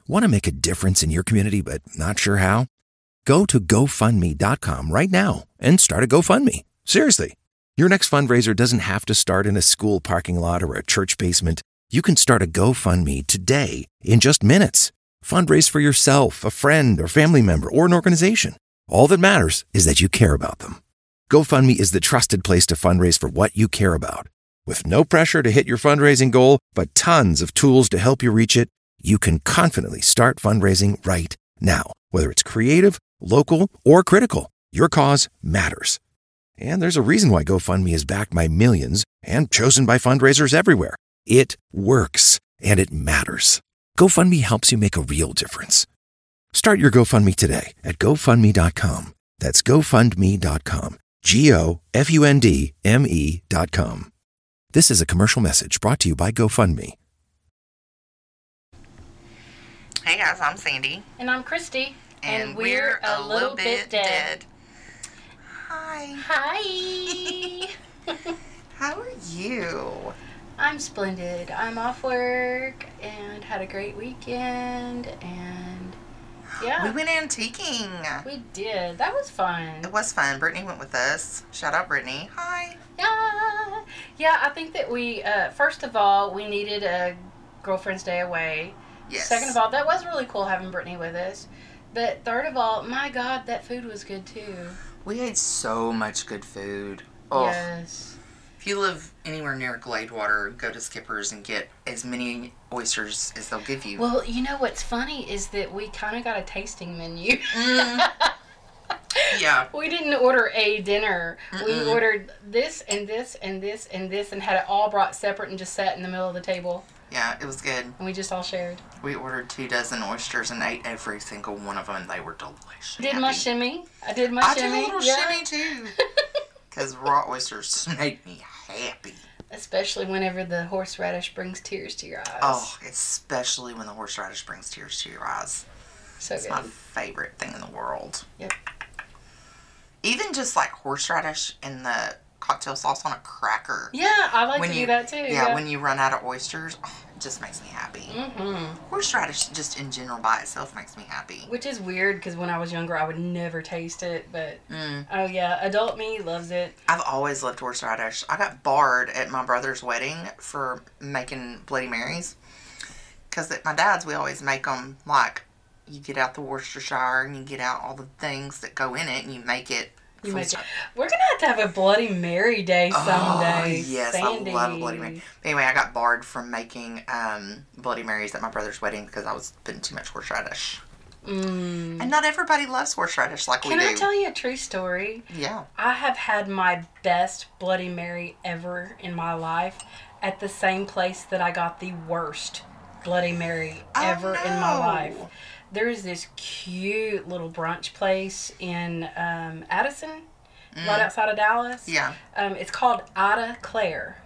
Want to make a difference in your community but not sure how? Go to GoFundMe.com right now and start a GoFundMe. Seriously. Your next fundraiser doesn't have to start in a school parking lot or a church basement. You can start a GoFundMe today in just minutes. Fundraise for yourself, a friend or family member, or an organization. All that matters is that you care about them. GoFundMe is the trusted place to fundraise for what you care about. With no pressure to hit your fundraising goal, but tons of tools to help you reach it, you can confidently start fundraising right now. Whether it's creative, local, or critical, your cause matters. And there's a reason why GoFundMe is backed by millions and chosen by fundraisers everywhere. It works, and it matters. GoFundMe helps you make a real difference. Start your GoFundMe today at GoFundMe.com. That's GoFundMe.com. GoFundMe.com. This is a commercial message brought to you by GoFundMe. Hey guys, I'm Sandy. And I'm Christy. And we're a little bit dead. Hi. Hi. How are you? I'm splendid. I'm off work and had a great weekend and yeah. We went antiquing. We did. That was fun. It was fun. Brittany went with us. Shout out Brittany. Hi. Yeah. Yeah, I think that we, first of all, we needed a girlfriend's day away. Yes. Second of all, that was really cool having Brittany with us. But third of all, my God, that food was good too. We ate so much good food. Oh. Yes. If you live anywhere near Gladewater, go to Skipper's and get as many oysters as they'll give you. Well, you know what's funny is that we kind of got a tasting menu. Yeah. We didn't order a dinner. We ordered this and this and this and this and had it all brought separate and just sat in the middle of the table. Yeah, it was good. And we just all shared. We ordered 24 oysters and ate every single one of them, and they were delicious. Did my shimmy. I did my shimmy. shimmy. I did a little shimmy too. Because raw oysters make me happy. Especially whenever the horseradish brings tears to your eyes. Oh, especially when the horseradish brings tears to your eyes. So it's good. my favorite thing in the world. Yep. Even just like horseradish and the cocktail sauce on a cracker. Yeah, I like to do that too. Yeah, when you run out of oysters, it just makes me happy. Mm-hmm. Horseradish just in general by itself makes me happy. Which is weird because when I was younger I would never taste it, but oh yeah, adult me loves it. I've always loved horseradish. I got barred at my brother's wedding for making Bloody Marys. Because at my dad's we always make them like, you get out the Worcestershire and you get out all the things that go in it and you make it. We're going to have a Bloody Mary day someday. Oh, yes, Sandy. I love a Bloody Mary. Anyway, I got barred from making Bloody Marys at my brother's wedding because I was putting too much horseradish. And not everybody loves horseradish like we do. Can I tell you a true story? Yeah. I have had my best Bloody Mary ever in my life at the same place that I got the worst Bloody Mary ever in my life. There's this cute little brunch place in Addison, right outside of Dallas. Yeah. It's called Ida Claire.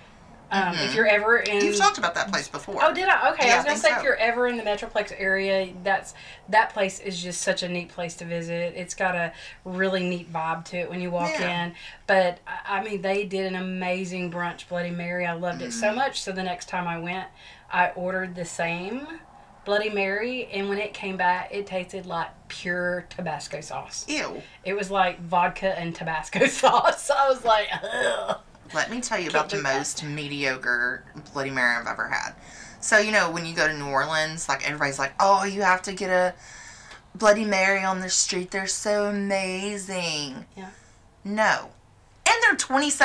If you're ever in... You've talked about that place before. Oh, did I? Okay. Yeah, I was going to say, so. if you're ever in the Metroplex area, that place is just such a neat place to visit. It's got a really neat vibe to it when you walk in. But, I mean, they did an amazing brunch Bloody Mary. I loved it so much. So the next time I went, I ordered the same Bloody Mary, and when it came back, it tasted like pure Tabasco sauce. Ew. It was like vodka and Tabasco sauce. I was like, ugh. Let me tell you about the most mediocre Bloody Mary I've ever had. So, you know, when you go to New Orleans, like, everybody's like, oh, you have to get a Bloody Mary on the street. They're so amazing. Yeah. No. And they're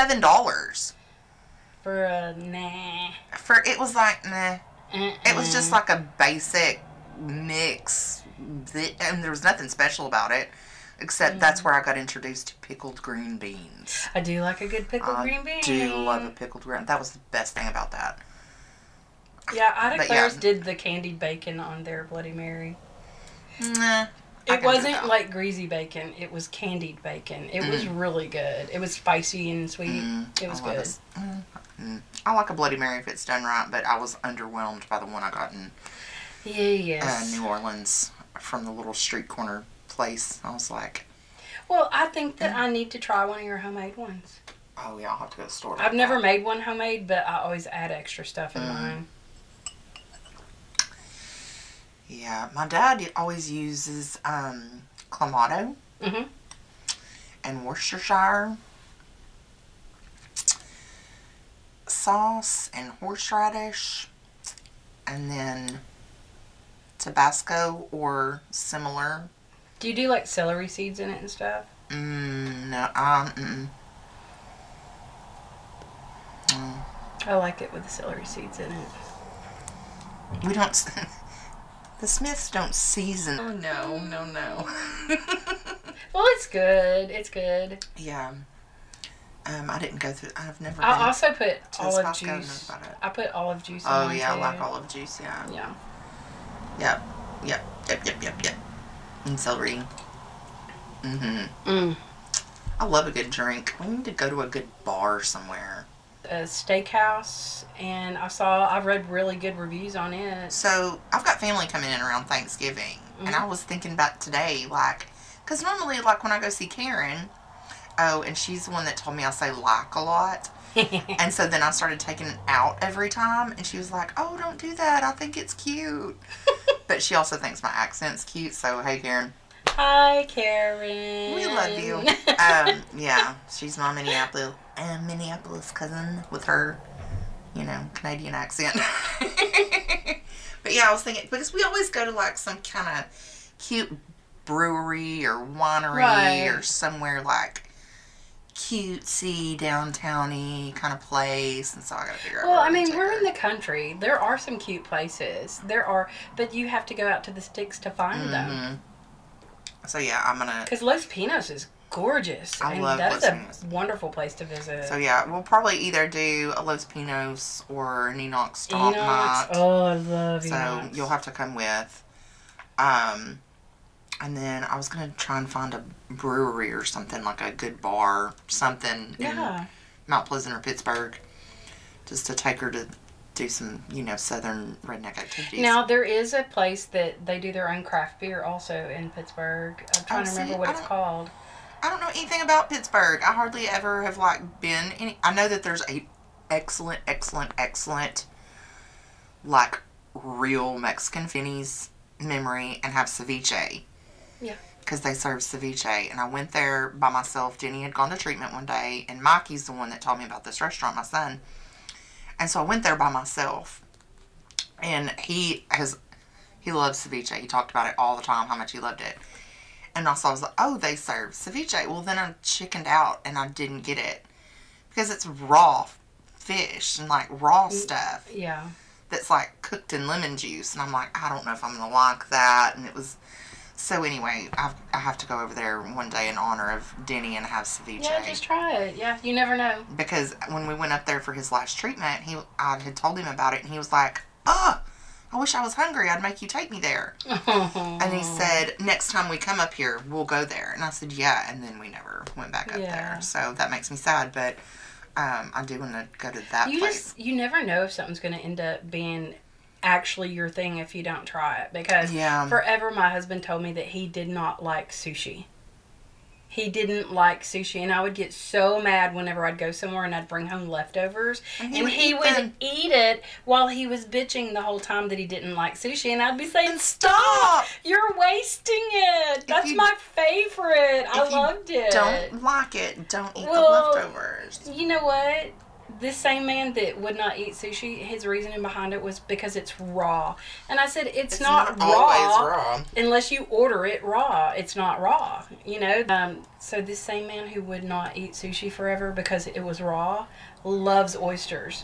$27. For a nah. It was like, nah. It was just like a basic mix. And there was nothing special about it. Except that's where I got introduced to pickled green beans. I do like a good pickled green bean. I do love a pickled green. That was the best thing about that. Yeah, Ida Claire's did the candied bacon on their Bloody Mary. Nah. It wasn't like greasy bacon. It was candied bacon. It was really good. It was spicy and sweet. It was good. I like a Bloody Mary if it's done right, but I was underwhelmed by the one I got in New Orleans from the little street corner place. I was like... Well, I think that I need to try one of your homemade ones. Oh, yeah, I'll have to go to the store. I've never made one homemade, but I always add extra stuff in mine. Yeah, my dad always uses Clamato and Worcestershire sauce and horseradish, and then Tabasco or similar. Do you do like celery seeds in it and stuff? No, I like it with the celery seeds in it. We don't. The Smiths don't season. Oh, no. Well, it's good. It's good. Yeah. I didn't go through. I've never. I also put olive Costco, juice. about it. I put olive juice in Oh mine yeah, too. I like olive juice. Yeah. Yeah. Yep. And celery. Mm. I love a good drink. We need to go to a good bar somewhere. A steakhouse, and I've read really good reviews on it. So I've got family coming in around Thanksgiving, and I was thinking about today, like, because normally, like, when I go see Karen, and she's the one that told me I say like a lot, and so then I started taking it out every time, and she was like, oh, don't do that, I think it's cute. But she also thinks my accent's cute, so hey, Karen. Hi, Karen. We love you. Yeah, she's my Minneapolis cousin with her, Canadian accent. But yeah, I was thinking, because we always go to like some kind of cute brewery or winery or somewhere like cutesy, downtowny kind of place, and so I gotta figure out. Well, I mean, we're in the country. There are some cute places. But you have to go out to the sticks to find them. So yeah, I'm gonna. Because Los Pinos is gorgeous. I love that Los is Pinos. a wonderful place to visit. So yeah, we'll probably either do a Los Pinos or an Enoch Stomp Night. Oh, I love Enoch. So you'll have to come with. And then I was gonna try and find a brewery or something, like a good bar, something in Mount Pleasant or Pittsburgh, just to take her to do some, southern redneck activities. Now, there is a place that they do their own craft beer also in Pittsburgh. I'm trying to remember what it's called. I don't know anything about Pittsburgh. I hardly ever have, been any. I know that there's a excellent, real Mexican Finney's Memory and have ceviche. Yeah. Because they serve ceviche. And I went there by myself. Jenny had gone to treatment one day, and Mikey's the one that told me about this restaurant, my son. And so I went there by myself. And he loves ceviche. He talked about it all the time, how much he loved it. And also I was like, oh, they serve ceviche. Well, then I chickened out and I didn't get it. Because it's raw fish and raw stuff. Yeah. That's cooked in lemon juice. And I'm like, I don't know if I'm going to like that. And it was... So anyway, I have to go over there one day in honor of Denny and have ceviche. Yeah, just try it. Yeah, you never know. Because when we went up there for his last treatment, I had told him about it, and he was like, "Oh, I wish I was hungry. I'd make you take me there." And he said, "Next time we come up here, we'll go there." And I said, "Yeah." And then we never went back up there. So that makes me sad, but I do want to go to that place. You never know if something's going to end up being actually your thing if you don't try it, because forever my husband told me that he did not like sushi. He didn't like sushi, and I would get so mad whenever I'd go somewhere and I'd bring home leftovers, and he would eat it while he was bitching the whole time that he didn't like sushi, and I'd be saying, "Stop! You're wasting it. That's my favorite. I loved it. Don't like it. Don't eat the leftovers." You know what? This same man that would not eat sushi, his reasoning behind it was because it's raw. And I said, it's not raw, always raw unless you order it raw. It's not raw, So this same man who would not eat sushi forever because it was raw loves oysters.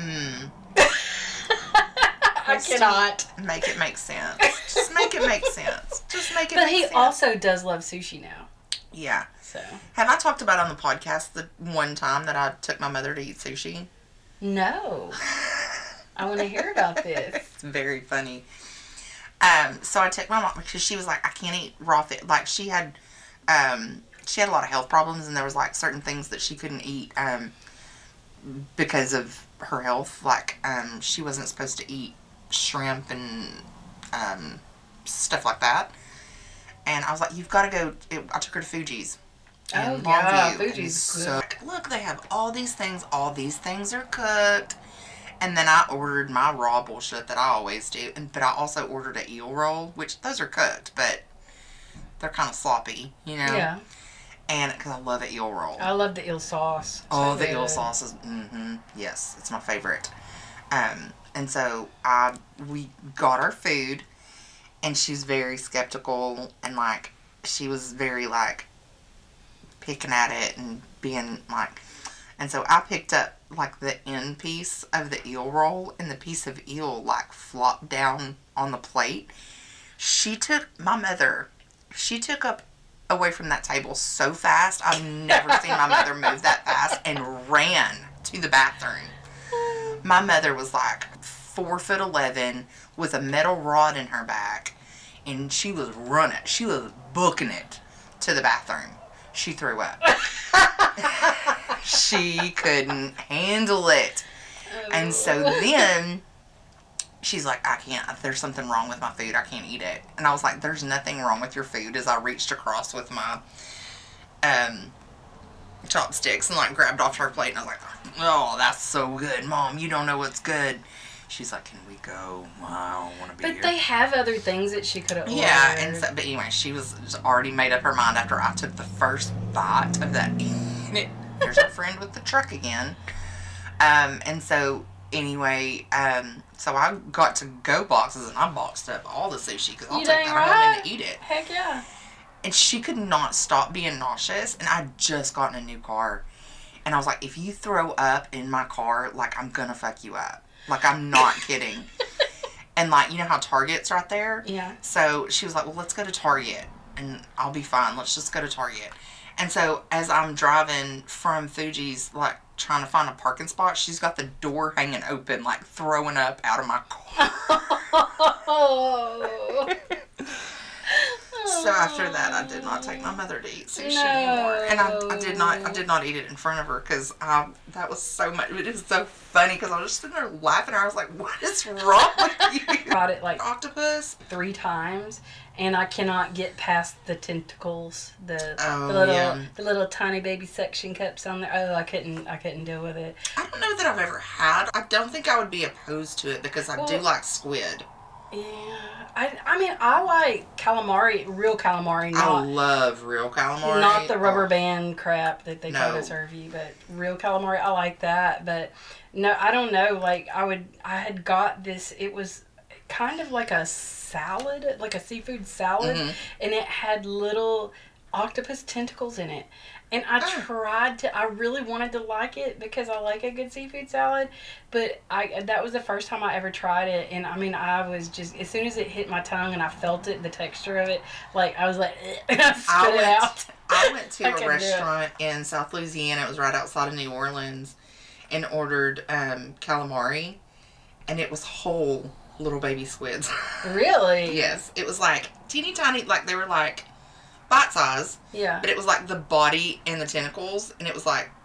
I cannot. Make it make sense. Just make it make sense. Just make it But make sense. he also does love sushi now. Yeah. So. Have I talked about on the podcast the one time that I took my mother to eat sushi? No. I want to hear about this. It's very funny. So I took my mom because she was like, I can't eat raw fish. She had a lot of health problems, and there was certain things that she couldn't eat because of her health. She wasn't supposed to eat shrimp and stuff like that. And I was like, you've got to go. I took her to Fuji's. Oh, yeah, Fuji's so good. Look, they have all these things. All these things are cooked. And then I ordered my raw bullshit that I always do. But I also ordered an eel roll, which those are cooked, but they're kind of sloppy, you know? Yeah. And because I love an eel roll. I love the eel sauce. Oh, the eel sauce is, yes, it's my favorite. And so we got our food, and she's very skeptical, and like, she was very like picking at it and being like, and so I picked up like the end piece of the eel roll, and the piece of eel like flopped down on the plate. My mother took up away from that table so fast. I've never seen my mother move that fast, and ran to the bathroom. My mother was like 4'11" with a metal rod in her back, and she was running. She was booking it to the bathroom. She threw up. She couldn't handle it. And so then she's like, I can't, there's something wrong with my food. I can't eat it. And I was like, there's nothing wrong with your food, as I reached across with my chopsticks and like grabbed off her plate. And I was like, oh, that's so good, Mom. You don't know what's good. She's like, can we go? Well, I don't want to be here. But they have other things that she could have ordered. Yeah, and so, but anyway, she was already made up her mind after I took the first bite of that. There's our friend with the truck again. And so anyway, so I got to go boxes, and I boxed up all the sushi because I'll take that home and eat it. Heck yeah. And she could not stop being nauseous, and I had just gotten a new car. And I was like, if you throw up in my car, like, I'm gonna fuck you up. Like, I'm not kidding. And like, you know how Target's right there? Yeah. So she was like, well, let's go to Target, and I'll be fine. Let's just go to Target. And so as I'm driving from Fuji's, like, trying to find a parking spot, she's got the door hanging open, like, throwing up out of my car. Oh. So after that, I did not take my mother to eat sushi anymore, and I did not eat it in front of her, because that was so much. It was so funny because I was just sitting there laughing. I was like, "What is wrong with you?" Got it like octopus 3 times, and I cannot get past the tentacles, the little tiny baby suction cups on there. Oh, I couldn't deal with it. I don't know that I've ever had. I don't think I would be opposed to it because I do like squid. Yeah, I mean, I like calamari, real calamari. I love real calamari. Not the rubber band crap that they try to serve you, but real calamari, I like that. But no, I don't know. Like, I had got this, it was kind of like a salad, like a seafood salad, and it had little octopus tentacles in it. And I really wanted to like it because I like a good seafood salad, but that was the first time I ever tried it, and I mean, I was just, as soon as it hit my tongue and I felt it, the texture of it, like, I was like, and I spit it out. I went to a restaurant in South Louisiana, it was right outside of New Orleans, and ordered calamari, and it was whole little baby squids. Really? Yes. It was like teeny tiny, like they were like bite size. Yeah. But it was like the body and the tentacles, and it was like,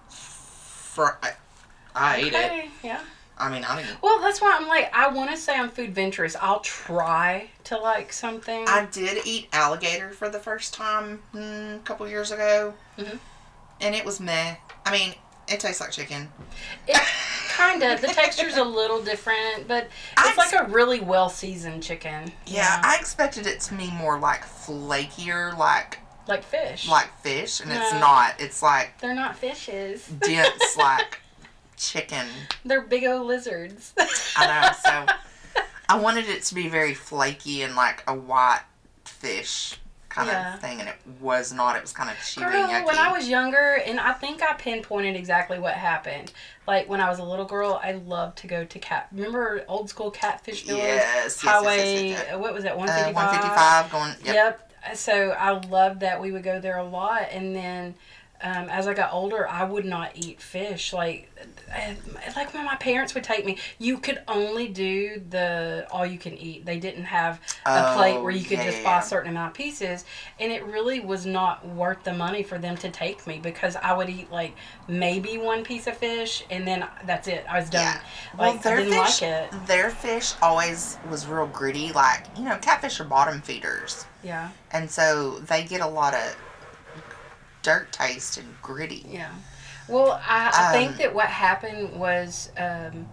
I ate it. Yeah. I mean, I didn't. Well, that's why I'm like, I want to say I'm food venturous. I'll try to like something. I did eat alligator for the first time a couple years ago, and it was meh. I mean, it tastes like chicken. Kind of. The texture's a little different, but it's like a really well-seasoned chicken. Yeah, I expected it to be more like flakier, like fish. Like fish, and it's not. It's like... They're not fishes. Dense, like chicken. They're big old lizards. I know, so I wanted it to be very flaky and like a white fish kind of thing, and it was not. It was kind of chewy and yucky. When I was younger, and I think I pinpointed exactly what happened. Like, when I was a little girl, I loved to go to remember old school Catfish Village? Yes. Highway, what was that, 155? 155 going, Yep. So I loved that. We would go there a lot, and then as I got older, I would not eat fish. Like when my parents would take me, you could only do the all you can eat. They didn't have a plate where you could just buy a certain amount of pieces, and it really was not worth the money for them to take me, because I would eat like maybe one piece of fish, and then that's it. I was done. Yeah. Like, I didn't like it. Their fish always was real gritty. Like, you know, catfish are bottom feeders. Yeah. And so they get a lot of dirt taste and gritty. Yeah. Well, I think that what happened was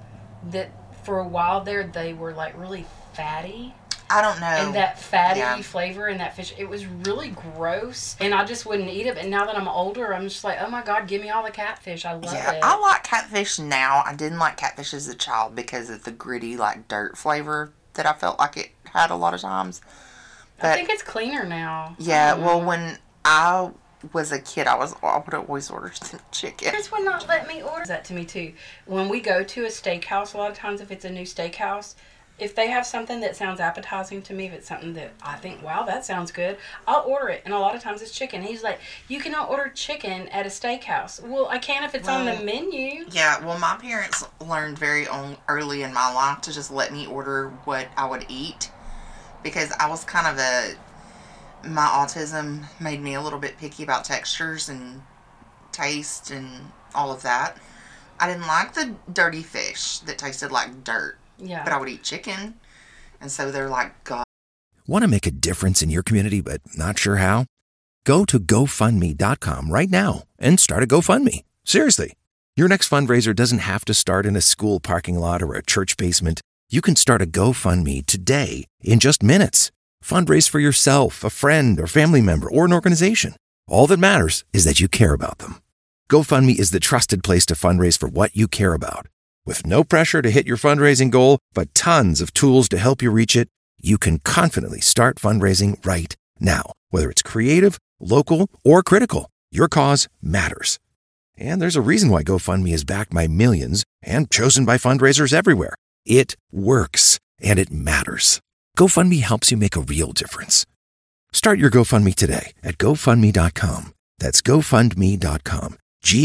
that for a while there they were like really fatty. I don't know. And that fatty flavor in that fish, it was really gross. And I just wouldn't eat it. And now that I'm older, I'm just like, oh my God, give me all the catfish. I love it. I like catfish now. I didn't like catfish as a child because of the gritty, like, dirt flavor that I felt like it had a lot of times. But, I think it's cleaner now. Yeah, well, when I was a kid, I would always order chicken. Parents would not let me order that to me, too. When we go to a steakhouse, a lot of times if it's a new steakhouse, if they have something that sounds appetizing to me, if it's something that I think, wow, that sounds good, I'll order it. And a lot of times it's chicken. He's like, you cannot order chicken at a steakhouse. Well, I can if it's on the menu. Yeah, well, my parents learned very early in my life to just let me order what I would eat. Because I was kind of my autism made me a little bit picky about textures and taste and all of that. I didn't like the dirty fish that tasted like dirt. Yeah. But I would eat chicken. And so they're like, God. Want to make a difference in your community but not sure how? Go to GoFundMe.com right now and start a GoFundMe. Seriously. Your next fundraiser doesn't have to start in a school parking lot or a church basement. You can start a GoFundMe today in just minutes. Fundraise for yourself, a friend or family member, or an organization. All that matters is that you care about them. GoFundMe is the trusted place to fundraise for what you care about. With no pressure to hit your fundraising goal, but tons of tools to help you reach it, you can confidently start fundraising right now. Whether it's creative, local, or critical, your cause matters. And there's a reason why GoFundMe is backed by millions and chosen by fundraisers everywhere. It works, and it matters. GoFundMe helps you make a real difference. Start your GoFundMe today at GoFundMe.com. That's GoFundMe.com.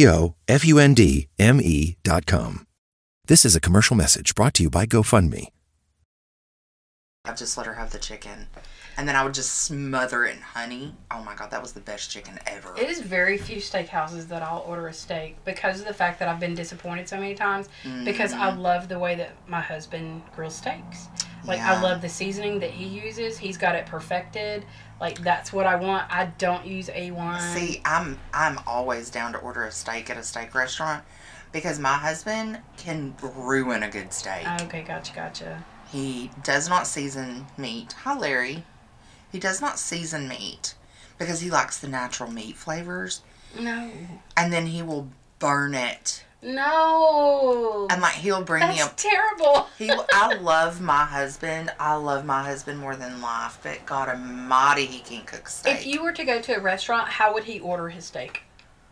GoFundMe.com. This is a commercial message brought to you by GoFundMe. I'd just let her have the chicken. And then I would just smother it in honey. Oh my God, that was the best chicken ever. It is very few steakhouses that I'll order a steak because of the fact that I've been disappointed so many times. Because I love the way that my husband grills steaks. Like, I love the seasoning that he uses. He's got it perfected. Like, that's what I want. I don't use A1. See, I'm always down to order a steak at a steak restaurant because my husband can ruin a good steak. Okay, gotcha. He does not season meat. Hi, Larry. He does not season meat because he likes the natural meat flavors. No. And then he will burn it. No. And like he'll bring me That's terrible. I love my husband. I love my husband more than life. But God Almighty, he can't cook steak. If you were to go to a restaurant, how would he order his steak?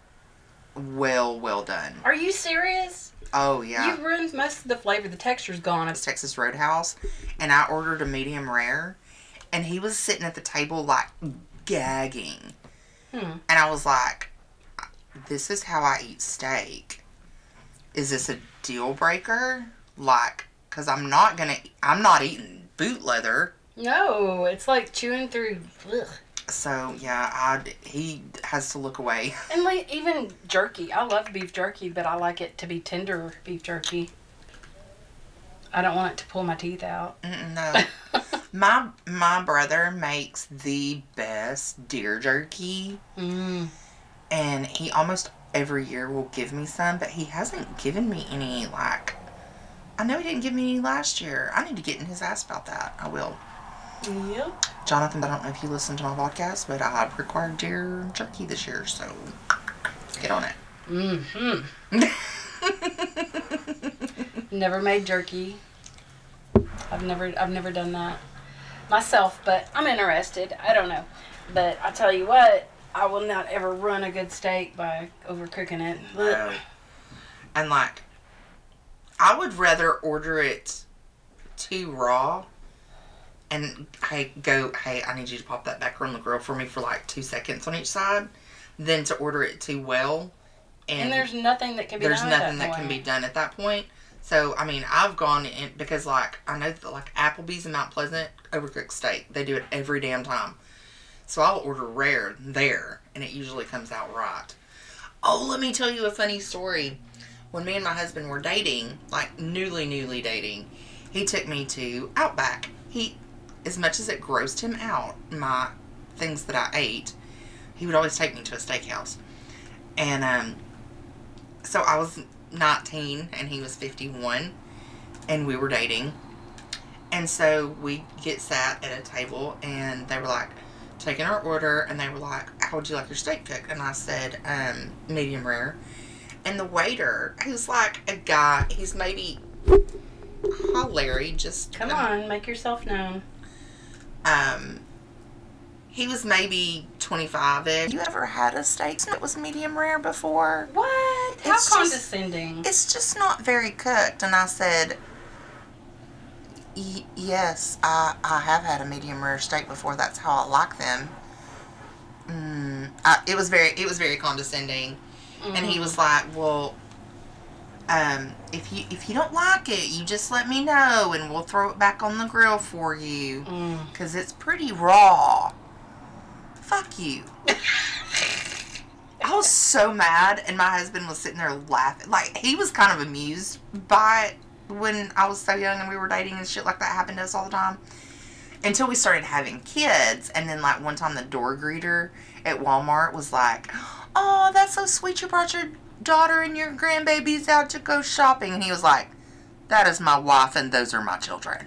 Well done. Are you serious? Oh yeah. You've ruined most of the flavor. The texture's gone. It's Texas Roadhouse, and I ordered a medium rare, and he was sitting at the table like gagging, and I was like, "This is how I eat steak. Is this a deal breaker? Like, because I'm not eating boot leather. No, it's like chewing through. Ugh. So yeah, he has to look away. And like even jerky, I love beef jerky, but I like it to be tender beef jerky. I don't want it to pull my teeth out. No, my brother makes the best deer jerky, and he almost every year will give me some, but he hasn't given me any. Like, I know he didn't give me any last year. I need to get in his ass about that. I will. Yep. Jonathan, I don't know if you listened to my podcast, but I've required deer jerky this year, so get on it. Never made jerky. I've never done that myself, but I'm interested. I don't know, but I tell you what, I will not ever ruin a good steak by overcooking it. No. And like, I would rather order it too raw. And I need you to pop that back on the grill for me for like 2 seconds on each side, than to order it too well. And there's nothing that can be done at that point. There's nothing that can be done at that point. So, I mean, I've gone in, because like, I know that like Applebee's in Mount Pleasant, overcooked steak. They do it every damn time. So I'll order rare there, and it usually comes out right. Oh, let me tell you a funny story. When me and my husband were dating, like newly dating, he took me to Outback. As much as it grossed him out, my things that I ate, he would always take me to a steakhouse. And so I was 19 and he was 51. and we were dating. And so we get sat at a table, and they were like, taking our order, and they were like, how would you like your steak cooked? And I said, medium rare. And the waiter, who's like a guy, he's maybe, hi Larry, just... Come on, make yourself known. He was maybe 25-ish. You ever had a steak that was medium rare before? What? How condescending. It's just not very cooked. And I said, yes, I have had a medium rare steak before. That's how I like them. It was very condescending. And he was like, well, if you don't like it, you just let me know and we'll throw it back on the grill for you. Because it's pretty raw. Fuck you. I was so mad, and my husband was sitting there laughing. Like, he was kind of amused by it when I was so young and we were dating and shit like that happened to us all the time. Until we started having kids, and then, like, one time the door greeter at Walmart was like, oh, that's so sweet you brought your daughter and your grandbabies out to go shopping. And he was like, that is my wife and those are my children.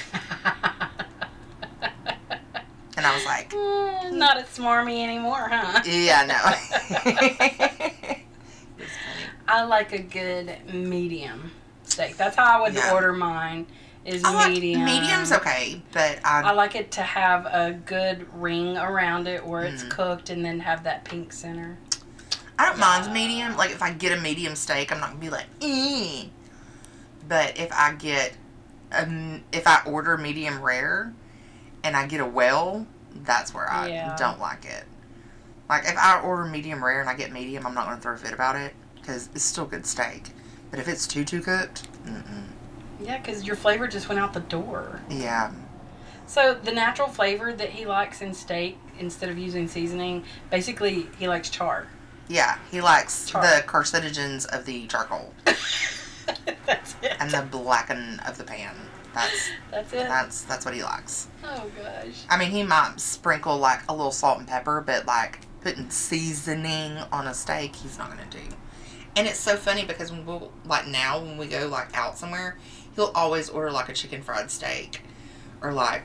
And I was like... not as smarmy anymore, huh? Yeah, no. I like a good medium steak. That's how I would order mine, is medium. Medium's okay, but I like it to have a good ring around it where it's cooked and then have that pink center. I don't mind medium. Like, if I get a medium steak, I'm not going to be like, But if I get... if I order medium rare... and I get a well, that's where I don't like it. Like, if I order medium rare and I get medium, I'm not going to throw a fit about it, because it's still good steak. But if it's too cooked, Yeah, because your flavor just went out the door. Yeah. So, the natural flavor that he likes in steak, instead of using seasoning, basically, he likes char. Yeah, he likes the carcinogens of the charcoal. That's it. And the blacken of the pan. That's it. That's what he likes. Oh gosh. I mean, he might sprinkle like a little salt and pepper, but like putting seasoning on a steak, he's not gonna do. And it's so funny because when we go like out somewhere, he'll always order like a chicken fried steak or like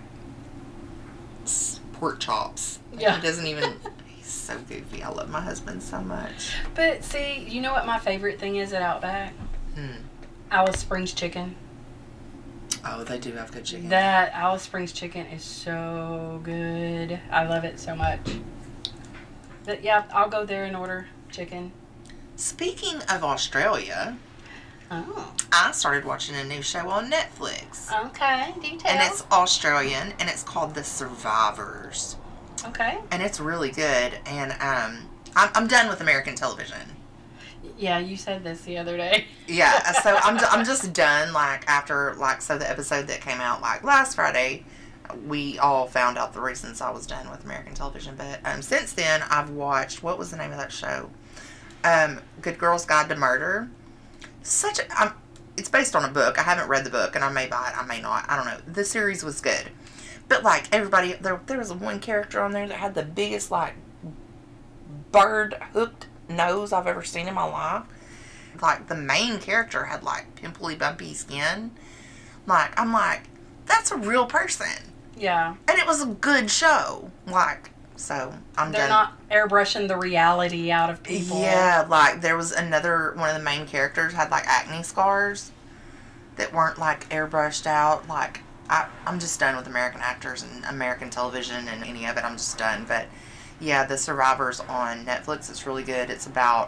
pork chops. Yeah. He doesn't even. He's so goofy. I love my husband so much. But see, you know what my favorite thing is at Outback? Alice Springs chicken. Oh, they do have good chicken. That Alice Springs chicken is so good. I love it so much. But yeah, I'll go there and order chicken. Speaking of Australia, I started watching a new show on Netflix. Okay, do tell. And it's Australian, and it's called The Survivors. Okay. And it's really good. And I'm done with American television. Yeah, you said this the other day. Yeah, so I'm just done. Like after the episode that came out like last Friday, we all found out the reasons I was done with American television. But since then, I've watched, what was the name of that show? Good Girls Guide to Murder. It's based on a book. I haven't read the book, and I may buy it, I may not. I don't know. The series was good, but like everybody, there was one character on there that had the biggest like bird hooked nose I've ever seen in my life. Like the main character had like pimply bumpy skin. Like I'm like, that's a real person. Yeah. And it was a good show. Like, so I'm They're done. not airbrushing the reality out of people. Yeah, like there was one of the main characters had like acne scars that weren't like airbrushed out. Like I'm just done with American actors and American television and any of it. I'm just done. But yeah, The Survivors on Netflix. It's really good. It's about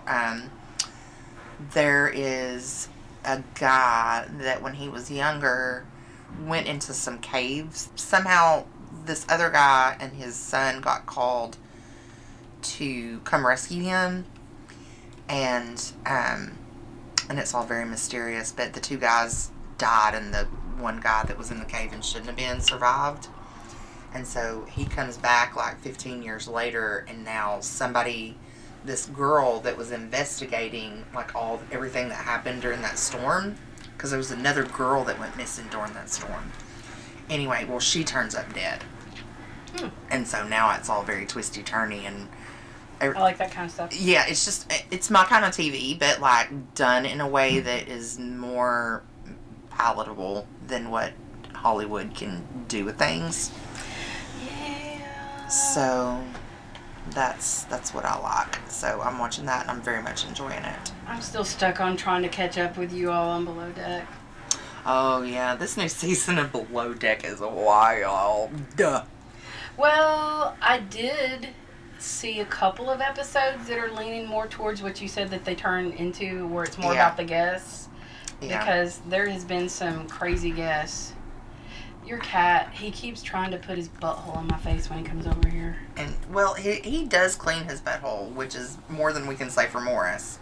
there is a guy that when he was younger went into some caves. Somehow this other guy and his son got called to come rescue him, and it's all very mysterious, but the two guys died and the one guy that was in the cave and shouldn't have been survived. And so he comes back like 15 years later, and now this girl that was investigating like everything that happened during that storm, because there was another girl that went missing during that storm. Anyway, well, she turns up dead. And so now it's all very twisty-turny, and I like that kind of stuff. yeah, it's my kind of TV, but like done in a way that is more palatable than what Hollywood can do with things. Yeah. So that's what I like. So I'm watching that and I'm very much enjoying it. I'm still stuck on trying to catch up with you all on Below Deck. Oh yeah, this new season of Below Deck is wild. Duh. Well, I did see a couple of episodes that are leaning more towards what you said that they turn into, where it's more about the guests. Yeah. Because there has been some crazy guests. Your cat, he keeps trying to put his butthole in my face when he comes over here. And, well, he does clean his butthole, which is more than we can say for Morris.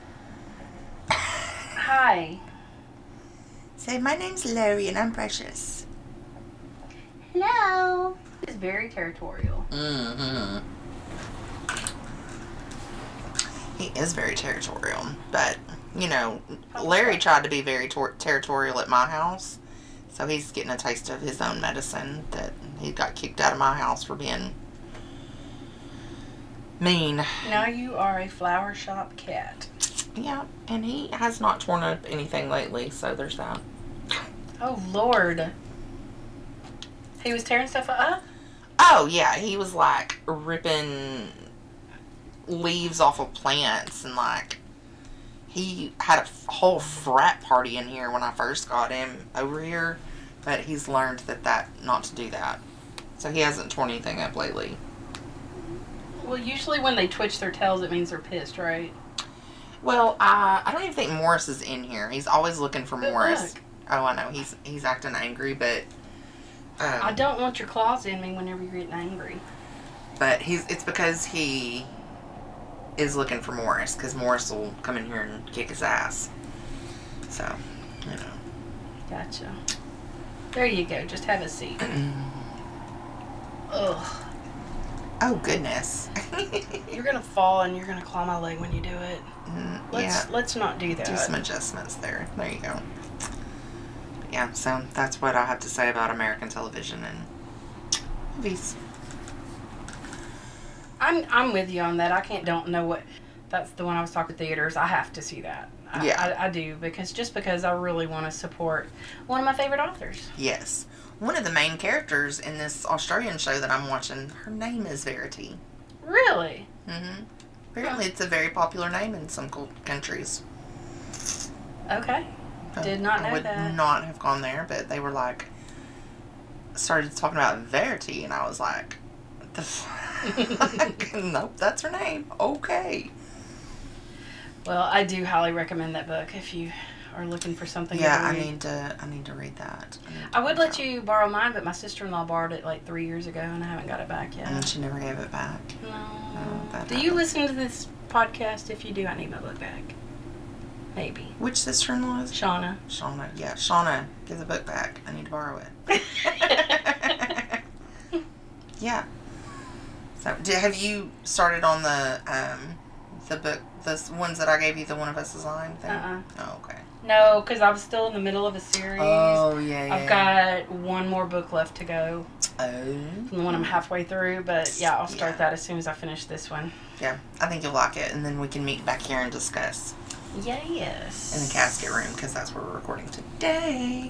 Hi. Say, my name's Larry and I'm Precious. Hello. He's very territorial. Mm-hmm. He is very territorial, but, you know, Larry tried to be very territorial at my house, so he's getting a taste of his own medicine, that he got kicked out of my house for being mean. Now you are a flower shop cat. Yeah, and he has not torn up anything lately, so there's that. Oh, Lord. He was tearing stuff up? Oh, yeah, he was, like, ripping leaves off of plants, and, like, he had a whole frat party in here when I first got him over here, but he's learned that not to do that. So he hasn't torn anything up lately. Well, usually when they twitch their tails, it means they're pissed, right? Well, I don't even think Morris is in here. He's always looking for Morris. Look. Oh, I know. He's acting angry, but... I don't want your claws in me whenever you're getting angry. But it's because he is looking for Morris, because Morris will come in here and kick his ass. So, you know. Gotcha. There you go. Just have a seat. Ugh. Oh, goodness. You're going to fall and you're going to claw my leg when you do it. Yeah. Let's not do that. Do some adjustments there. There you go. Yeah, so that's what I have to say about American television and movies. I'm with you on that. I don't know what... That's the one I was talking theaters. I have to see that. I do, because I really want to support one of my favorite authors. Yes. One of the main characters in this Australian show that I'm watching, her name is Verity. Really? Mm-hmm. Apparently it's a very popular name in some countries. Okay. Did not know that. I would not have gone there, but they were like, started talking about Verity, and I was like, what the fuck? Nope, that's her name. Okay. Well, I do highly recommend that book if you are looking for something. Yeah, I need to read that. I would let you borrow mine, but my sister-in-law borrowed it like 3 years ago, and I haven't got it back yet. And she never gave it back. No. Oh, do you listen to this podcast? If you do, I need my book back. Maybe. Which sister-in-law is it? Shauna. Shauna. Yeah, Shauna, give the book back. I need to borrow it. Yeah. So, have you started on the book, the ones that I gave you, the One of Us is Lying thing? Oh, okay. No, because I was still in the middle of a series. Oh, yeah. I've got one more book left to go. Oh. From the one I'm halfway through, but yeah, I'll start that as soon as I finish this one. Yeah, I think you'll like it, and then we can meet back here and discuss. Yes. In the casket room, because that's where we're recording today.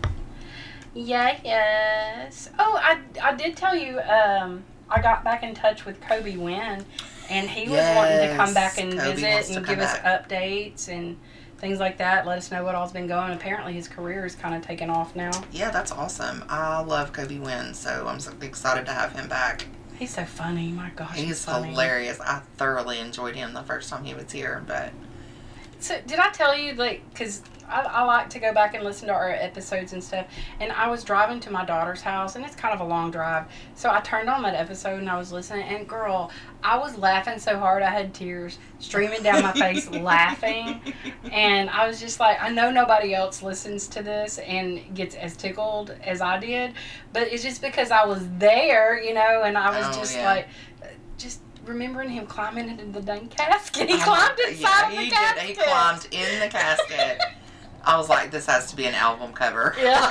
Yes. Oh, I did tell you, I got back in touch with Kobe Wynn, and he was wanting to come back and visit and give us updates and things like that. Let us know what all's been going. Apparently his career is kind of taking off now. Yeah, that's awesome. I love Kobe Wynn, so I'm so excited to have him back. He's so funny. My gosh, he's funny. Hilarious. I thoroughly enjoyed him the first time he was here, but... So, did I tell you, like, because I like to go back and listen to our episodes and stuff, and I was driving to my daughter's house, and it's kind of a long drive, so I turned on that episode, and I was listening, and girl, I was laughing so hard, I had tears streaming down my face laughing, and I was just like, I know nobody else listens to this and gets as tickled as I did, but it's just because I was there, you know, and I was like, just remembering him climbing into the dang casket. He climbed inside the casket. He climbed in the casket. I was like, this has to be an album cover. Yeah.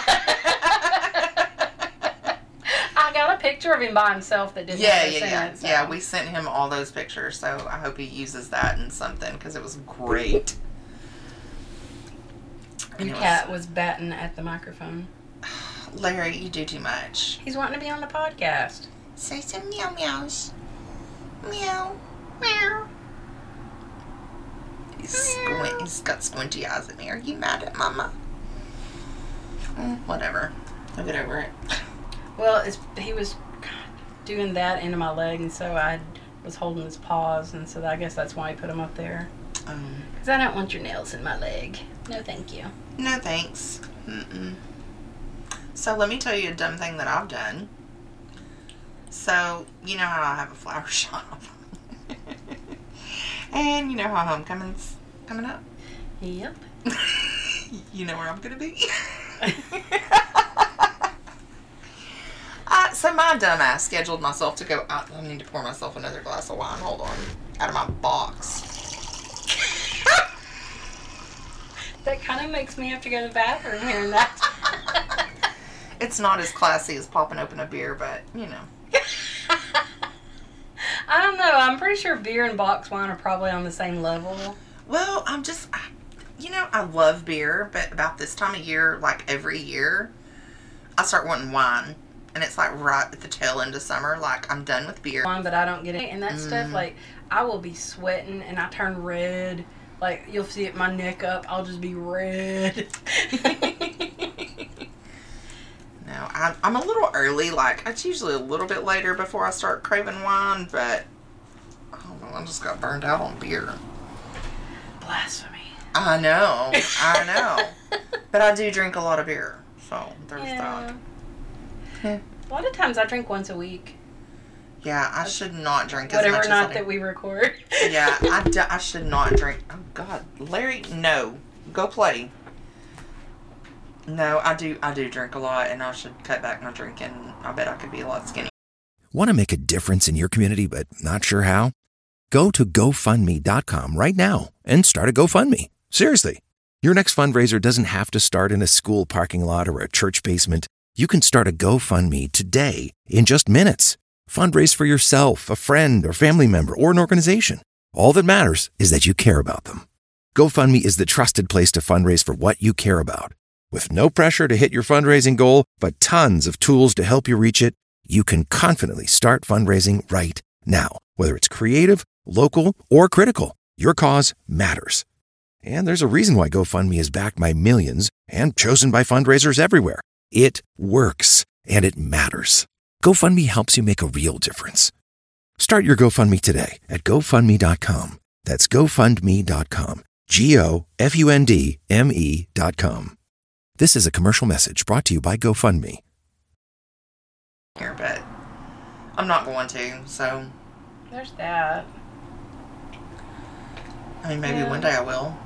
I got a picture of him by himself that didn't make sense. Yeah, we sent him all those pictures, so I hope he uses that in something, because it was great. And Cat was batting at the microphone. Larry, you do too much. He's wanting to be on the podcast. Say some meow meows. Meow. Meow. He's got squinty eyes at me. Are you mad at Mama? Whatever. I'll get over it. Well, he was doing that into my leg, and so I was holding his paws, and so I guess that's why I put him up there. Because I don't want your nails in my leg. No, thank you. No, thanks. So let me tell you a dumb thing that I've done. So, you know how I have a flower shop. And you know how homecoming's coming up? Yep. You know where I'm going to be? So my dumbass scheduled myself to go out. I need to pour myself another glass of wine. Hold on. Out of my box. That kind of makes me have to go to the bathroom hearing that. It's not as classy as popping open a beer, but, you know. I don't know. I'm pretty sure beer and box wine are probably on the same level. Well, I love beer, but about this time of year, like every year, I start wanting wine. And it's like right at the tail end of summer, like I'm done with beer. But I don't get it. And that stuff, like, I will be sweating and I turn red. Like, you'll see it, my neck up, I'll just be red. No, I'm a little early. Like, it's usually a little bit later before I start craving wine, but I don't know, I just got burned out on beer. Blasphemy. I know. But I do drink a lot of beer, so there's that. A lot of times I drink once a week. Yeah, I should not drink as whatever much not as that we record. Yeah, I should not drink. Oh, God. Larry, no. Go play. No, I do drink a lot, and I should cut back my drinking. I bet I could be a lot skinnier. Want to make a difference in your community but not sure how? Go to GoFundMe.com right now and start a GoFundMe. Seriously. Your next fundraiser doesn't have to start in a school parking lot or a church basement. You can start a GoFundMe today in just minutes. Fundraise for yourself, a friend, or family member, or an organization. All that matters is that you care about them. GoFundMe is the trusted place to fundraise for what you care about. With no pressure to hit your fundraising goal, but tons of tools to help you reach it, you can confidently start fundraising right now. Whether it's creative, local, or critical, your cause matters. And there's a reason why GoFundMe is backed by millions and chosen by fundraisers everywhere. It works, and it matters. GoFundMe helps you make a real difference. Start your GoFundMe today at GoFundMe.com. That's GoFundMe.com. GoFundMe.com. This is a commercial message brought to you by GoFundMe. Here, but I'm not going to, so. There's that. I mean, maybe one day I will.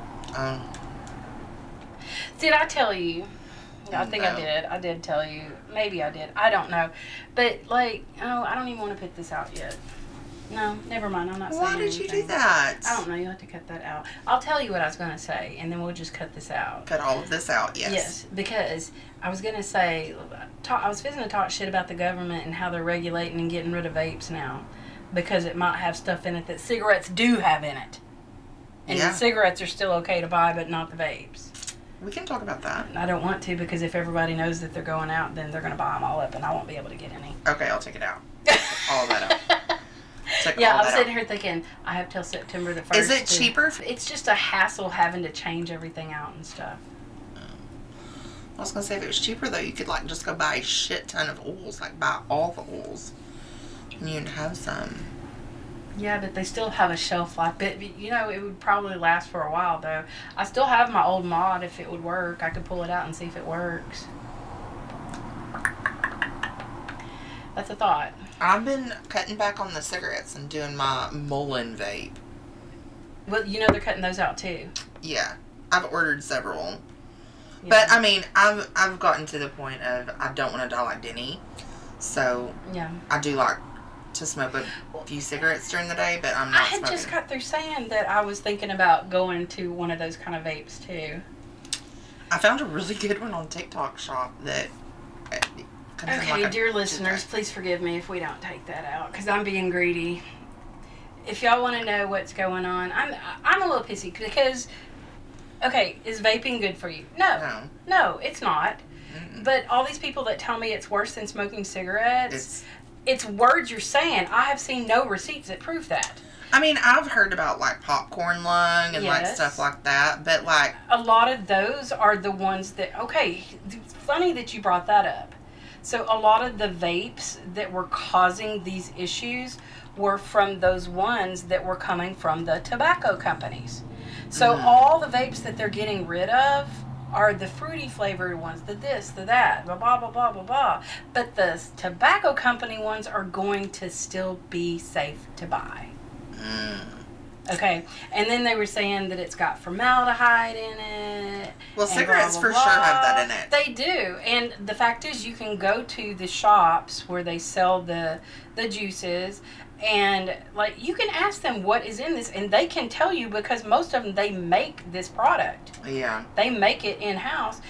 Did I tell you? I think I did. I did tell you. Maybe I did. I don't know. But, like, I don't even want to put this out yet. No, never mind. I'm not saying anything. Why did you do that? I don't know. You'll have to cut that out. I'll tell you what I was going to say, and then we'll just cut this out. Cut all of this out, yes. Yes, because I was going to say, I was fixing to talk shit about the government and how they're regulating and getting rid of vapes now. Because it might have stuff in it that cigarettes do have in it. And the cigarettes are still okay to buy, but not the vapes. We can talk about that. I don't want to, because if everybody knows that they're going out, then they're going to buy them all up, and I won't be able to get any. Okay, I'll take it out. All of that out. Yeah, I'm sitting here thinking, I have till September the 1st. Is it cheaper? It's just a hassle having to change everything out and stuff. I was going to say, if it was cheaper, though, you could, like, just go buy a shit ton of oils. Like, buy all the oils. And you'd have some. Yeah, but they still have a shelf life. But, you know, it would probably last for a while, though. I still have my old mod if it would work. I could pull it out and see if it works. That's a thought. I've been cutting back on the cigarettes and doing my Mullen vape. Well, you know they're cutting those out, too. Yeah. I've ordered several. Yeah. But, I mean, I've gotten to the point of I don't want to die like Denny. So, yeah, I do like to smoke a few cigarettes during the day, but I'm not smoking. I had just got through saying that I was thinking about going to one of those kind of vapes, too. I found a really good one on TikTok Shop that comes in like dear listeners, please forgive me if we don't take that out, because I'm being greedy. If y'all want to know what's going on, I'm a little pissy, because Okay, is vaping good for you? No, it's not. Mm-mm. But all these people that tell me it's worse than smoking cigarettes, it's words you're saying. I have seen no receipts that prove that. I mean, I've heard about, like, popcorn lung and, like, stuff like that, but, like... A lot of those are the ones that... Okay, it's funny that you brought that up. So, a lot of the vapes that were causing these issues were from those ones that were coming from the tobacco companies. So, all the vapes that they're getting rid of are the fruity flavored ones, the this, the that, blah, blah, blah, blah, blah, blah. But the tobacco company ones are going to still be safe to buy. Okay, and then they were saying that it's got formaldehyde in it. Well, cigarettes blah, blah, blah. For sure have that in it. They do, and the fact is, you can go to the shops where they sell the juices, and like you can ask them what is in this, and they can tell you because most of them they make this product. Yeah. They make it in house,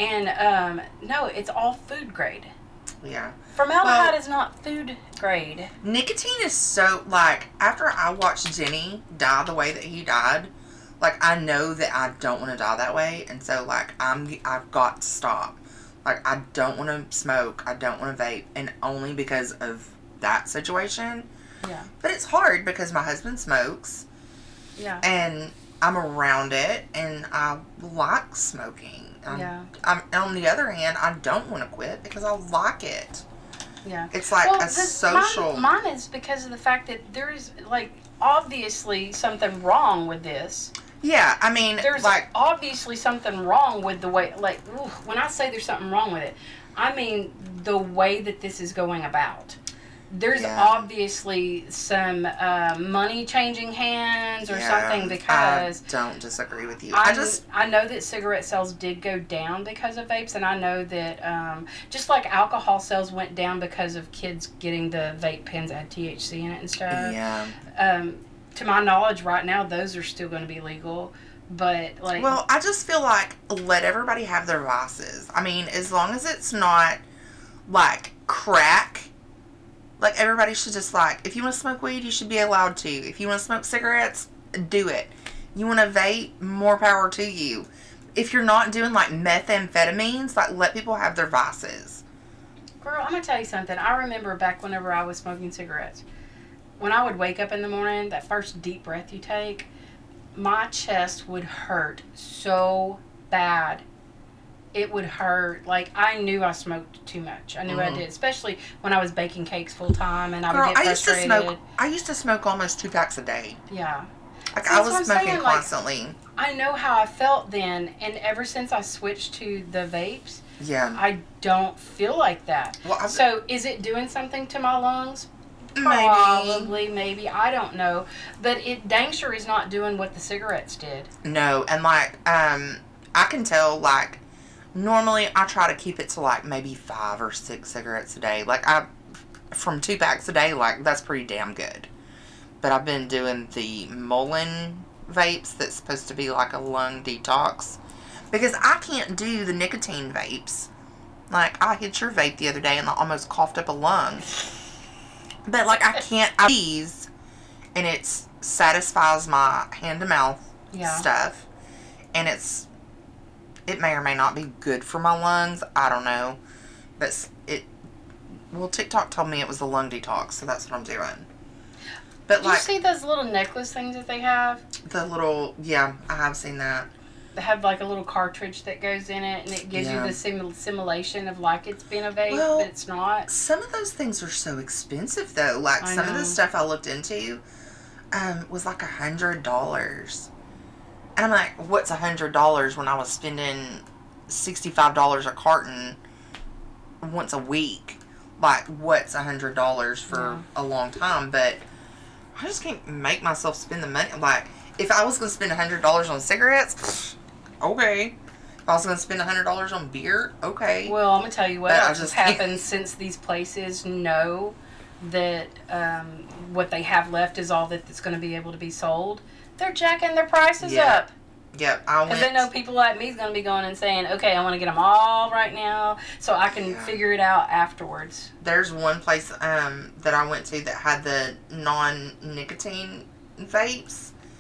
and no, it's all food grade. Yeah. Formaldehyde is not food grade. Nicotine is so, like, after I watched Denny die the way that he died, like, I know that I don't want to die that way, and so, like, I've got to stop. Like, I don't want to smoke, I don't want to vape, and only because of that situation. Yeah. But it's hard because my husband smokes. Yeah. And I'm around it, and I like smoking. Yeah. On the other hand, I don't want to quit because I like it. Yeah. It's like a social... Mine is because of the fact that there is, like, obviously something wrong with this. Yeah, I mean, there's like... obviously something wrong with the way, like, when I say there's something wrong with it, I mean the way that this is going about. There's obviously some money changing hands or something because... I don't disagree with you. I know that cigarette sales did go down because of vapes, and I know that just like alcohol sales went down because of kids getting the vape pens that had THC in it and stuff. Yeah. To my knowledge, right now, those are still going to be legal. But, like... Well, I just feel like let everybody have their vices. I mean, as long as it's not, like, crack... Like, everybody should just, like, if you want to smoke weed, you should be allowed to. If you want to smoke cigarettes, do it. You want to vape, more power to you. If you're not doing, like, methamphetamines, like, let people have their vices. Girl, I'm going to tell you something. I remember back whenever I was smoking cigarettes. When I would wake up in the morning, that first deep breath you take, my chest would hurt so bad. It would hurt. Like, I knew I smoked too much. I knew I did. Especially when I was baking cakes full time and I would get frustrated. I used to smoke almost 2 packs a day. Yeah. Like, I was smoking constantly. Like, I know how I felt then. And ever since I switched to the vapes, I don't feel like that. Well, so, is it doing something to my lungs? Probably, maybe. I don't know. But it dang sure is not doing what the cigarettes did. No. And, like, I can tell, like, normally, I try to keep it to, like, maybe 5 or 6 cigarettes a day. Like, from 2 packs a day, like, that's pretty damn good. But I've been doing the Mullen vapes that's supposed to be, like, a lung detox. Because I can't do the nicotine vapes. Like, I hit your vape the other day and I almost coughed up a lung. But, like, I can't... and it satisfies my hand-to-mouth stuff. And it may or may not be good for my lungs. I don't know. But well, TikTok told me it was a lung detox, so that's what I'm doing. But Did you see those little necklace things that they have? The little, I have seen that. They have like a little cartridge that goes in it, and it gives you the simulation of like it's been a vape, but it's not. Some of those things are so expensive, though. Like, some of the stuff I looked into was like $100. And I'm like, what's $100 when I was spending $65 a carton once a week? Like, what's $100 for a long time? But I just can't make myself spend the money. Like, if I was going to spend $100 on cigarettes, okay. If I was going to spend $100 on beer, okay. Well, I'm going to tell you what else has happened since these places know that what they have left is all that's going to be able to be sold. They're jacking their prices up. Yep, because they know people like me is going to be going and saying, okay, I want to get them all right now so I can figure it out afterwards. There's one place that I went to that had the non-nicotine vapes,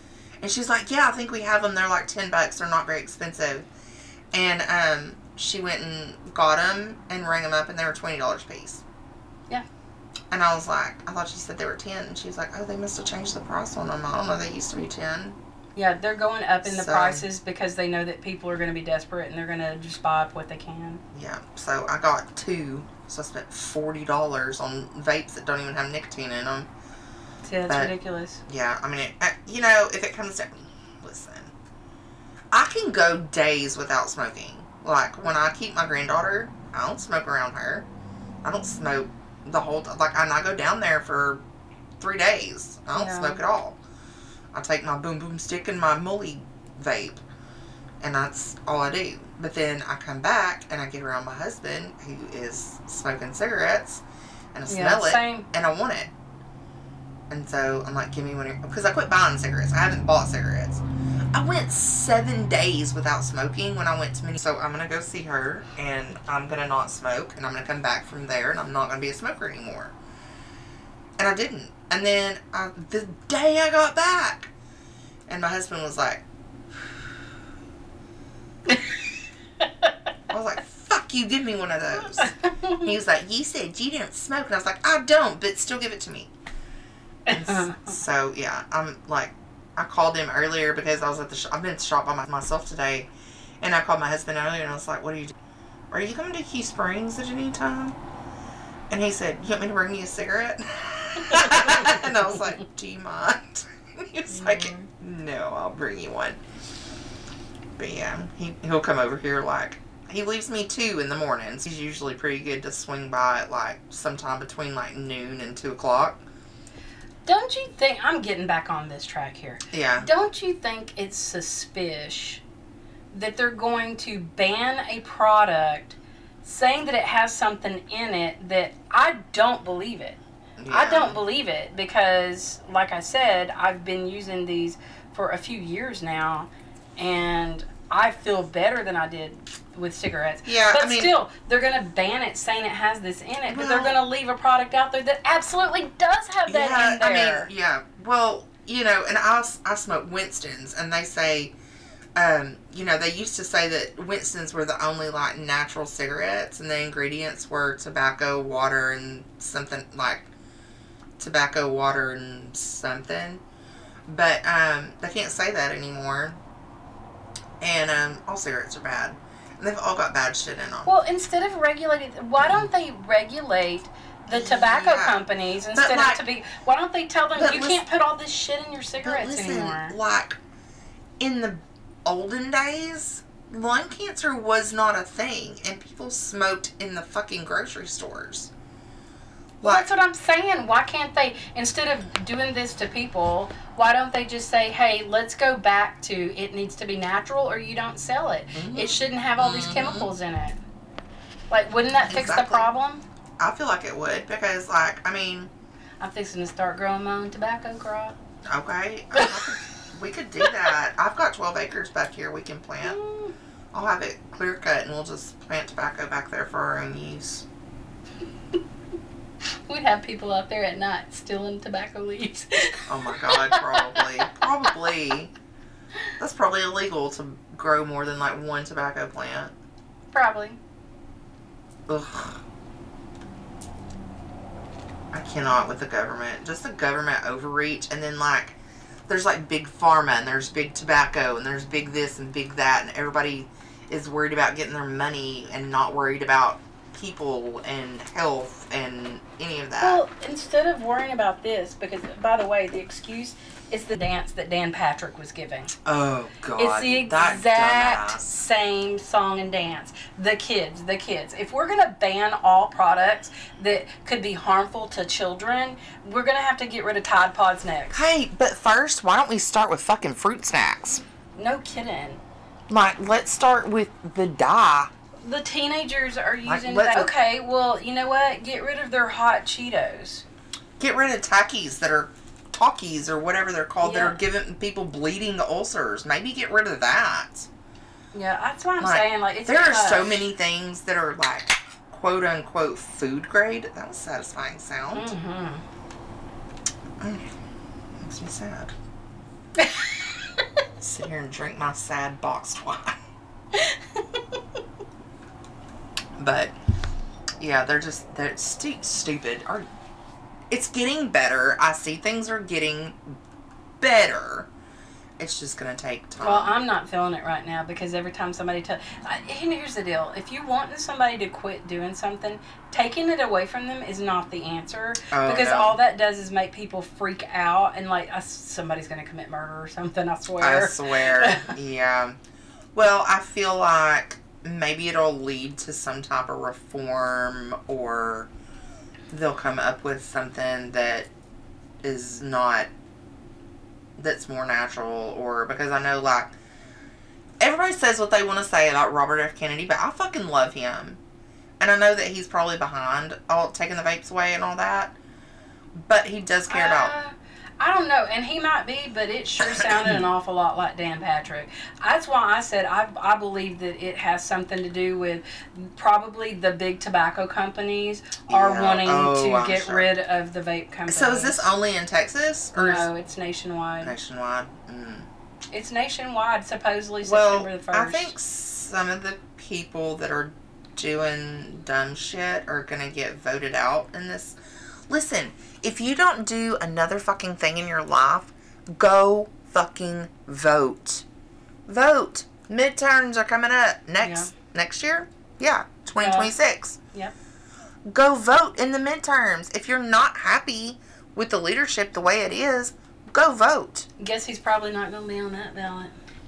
And she's like, yeah, I think we have them. They're like $10. They're not very expensive. And she went and got them and rang them up, and they were $20 a piece. Yeah. And I was like, I thought she said they were 10. And she was like, oh, they must have changed the price on them. I don't know. They used to be 10. Yeah, they're going up in the prices because they know that people are going to be desperate and they're going to just buy up what they can. Yeah. So I got 2. So I spent $40 on vapes that don't even have nicotine in them. See, that's ridiculous. Yeah. I mean, if it comes down... Listen. I can go days without smoking. Like, when I keep my granddaughter, I don't smoke around her. I don't smoke the whole time. Like, and I go down there for 3 days. I don't smoke at all. I take my boom boom stick and my Mully vape. And that's all I do. But then I come back and I get around my husband who is smoking cigarettes. And I smell it. Same. And I want it. And so I'm like, give me one. Because I quit buying cigarettes. I haven't bought cigarettes. I went 7 days without smoking when I went to So I'm going to go see her. And I'm going to not smoke. And I'm going to come back from there. And I'm not going to be a smoker anymore. And I didn't. And then the day I got back. And my husband was like. I was like, fuck you, give me one of those. He was like, you said you didn't smoke. And I was like, I don't, but still give it to me. And so, yeah, I'm like, I called him earlier because I was at the I've been at the shop by myself today. And I called my husband earlier and I was like, what are you doing? Are you coming to Key Springs at any time? And he said, you want me to bring you a cigarette? And I was like, do you mind? He was like, no, I'll bring you one. But yeah, he'll come over here like, he leaves me 2 in the mornings. He's usually pretty good to swing by at like sometime between like noon and 2 o'clock. Don't you think, I'm getting back on this track here. Yeah. Don't you think it's suspicious that they're going to ban a product saying that it has something in it that I don't believe it? Yeah. I don't believe it because, like I said, I've been using these for a few years now, and I feel better than I did with cigarettes. Yeah, but still, they're going to ban it saying it has this in it, but they're going to leave a product out there that absolutely does have that in there. I mean, yeah. Well, and I smoke Winston's, and they say, they used to say that Winston's were the only, like, natural cigarettes, and the ingredients were tobacco, water, and something, like, tobacco, water, and something. But, they can't say that anymore. And, all cigarettes are bad. And they've all got bad shit in them. Well, instead of regulating, why don't they regulate the tobacco companies instead of why don't they tell them you can't put all this shit in your cigarettes anymore? Like, in the olden days, lung cancer was not a thing, and people smoked in the fucking grocery stores. Well, that's what I'm saying. Why can't they, instead of doing this to people, why don't they just say, hey, let's go back to it needs to be natural or you don't sell it. Mm-hmm. It shouldn't have all these chemicals in it. Like, wouldn't that fix the problem? I feel like it would because, like, I mean... I'm fixing to start growing my own tobacco crop. Okay. We could do that. I've got 12 acres back here we can plant. I'll have it clear cut and we'll just plant tobacco back there for our own use. We'd have people out there at night stealing tobacco leaves. Oh my God, probably. Probably. That's probably illegal to grow more than like one tobacco plant. Probably. Ugh. I cannot with the government. Just the government overreach, and then like there's like big pharma and there's big tobacco and there's big this and big that, and everybody is worried about getting their money and not worried about people and health and any of that. Well, instead of worrying about this, because by the way, the excuse is the dance that Dan Patrick was giving. Oh God, it's the exact same song and dance. The kids. If we're gonna ban all products that could be harmful to children, we're gonna have to get rid of Tide Pods next. Hey, but first, why don't we start with fucking fruit snacks? No kidding. Like, let's start with the dye. The teenagers are using that. Okay, well, you know what? Get rid of their hot Cheetos. Get rid of Takis that are Talkies or whatever they're called that are giving people bleeding ulcers. Maybe get rid of that. Yeah, that's what I'm saying. Like, it's there are so many things that are like quote unquote food grade. That was a satisfying sound. Mm-hmm. Makes me sad. Sit here and drink my sad boxed wine. But, yeah, they're stupid. It's getting better. I see things are getting better. It's just going to take time. Well, I'm not feeling it right now because every time somebody here's the deal. If you want somebody to quit doing something, taking it away from them is not the answer. Because all that does is make people freak out and like somebody's going to commit murder or something, I swear. Yeah. Well, I feel like maybe it'll lead to some type of reform, or they'll come up with something that is not, that's more natural, or because I know, like, everybody says what they want to say about Robert F. Kennedy, but I fucking love him. And I know that he's probably behind all taking the vapes away and all that, but he does care about... I don't know, and he might be, but it sure sounded an awful lot like Dan Patrick. That's why I said I believe that it has something to do with probably the big tobacco companies are wanting to get rid of the vape companies. So is this only in Texas? Or no, it's nationwide. Nationwide? It's nationwide, supposedly September the 1st. I think some of the people that are doing dumb shit are going to get voted out in this. Listen, if you don't do another fucking thing in your life, go fucking vote. Vote. Midterms are coming up next year? Yeah, 2026. Yep. Go vote in the midterms. If you're not happy with the leadership the way it is, go vote. Guess he's probably not going to be on that ballot.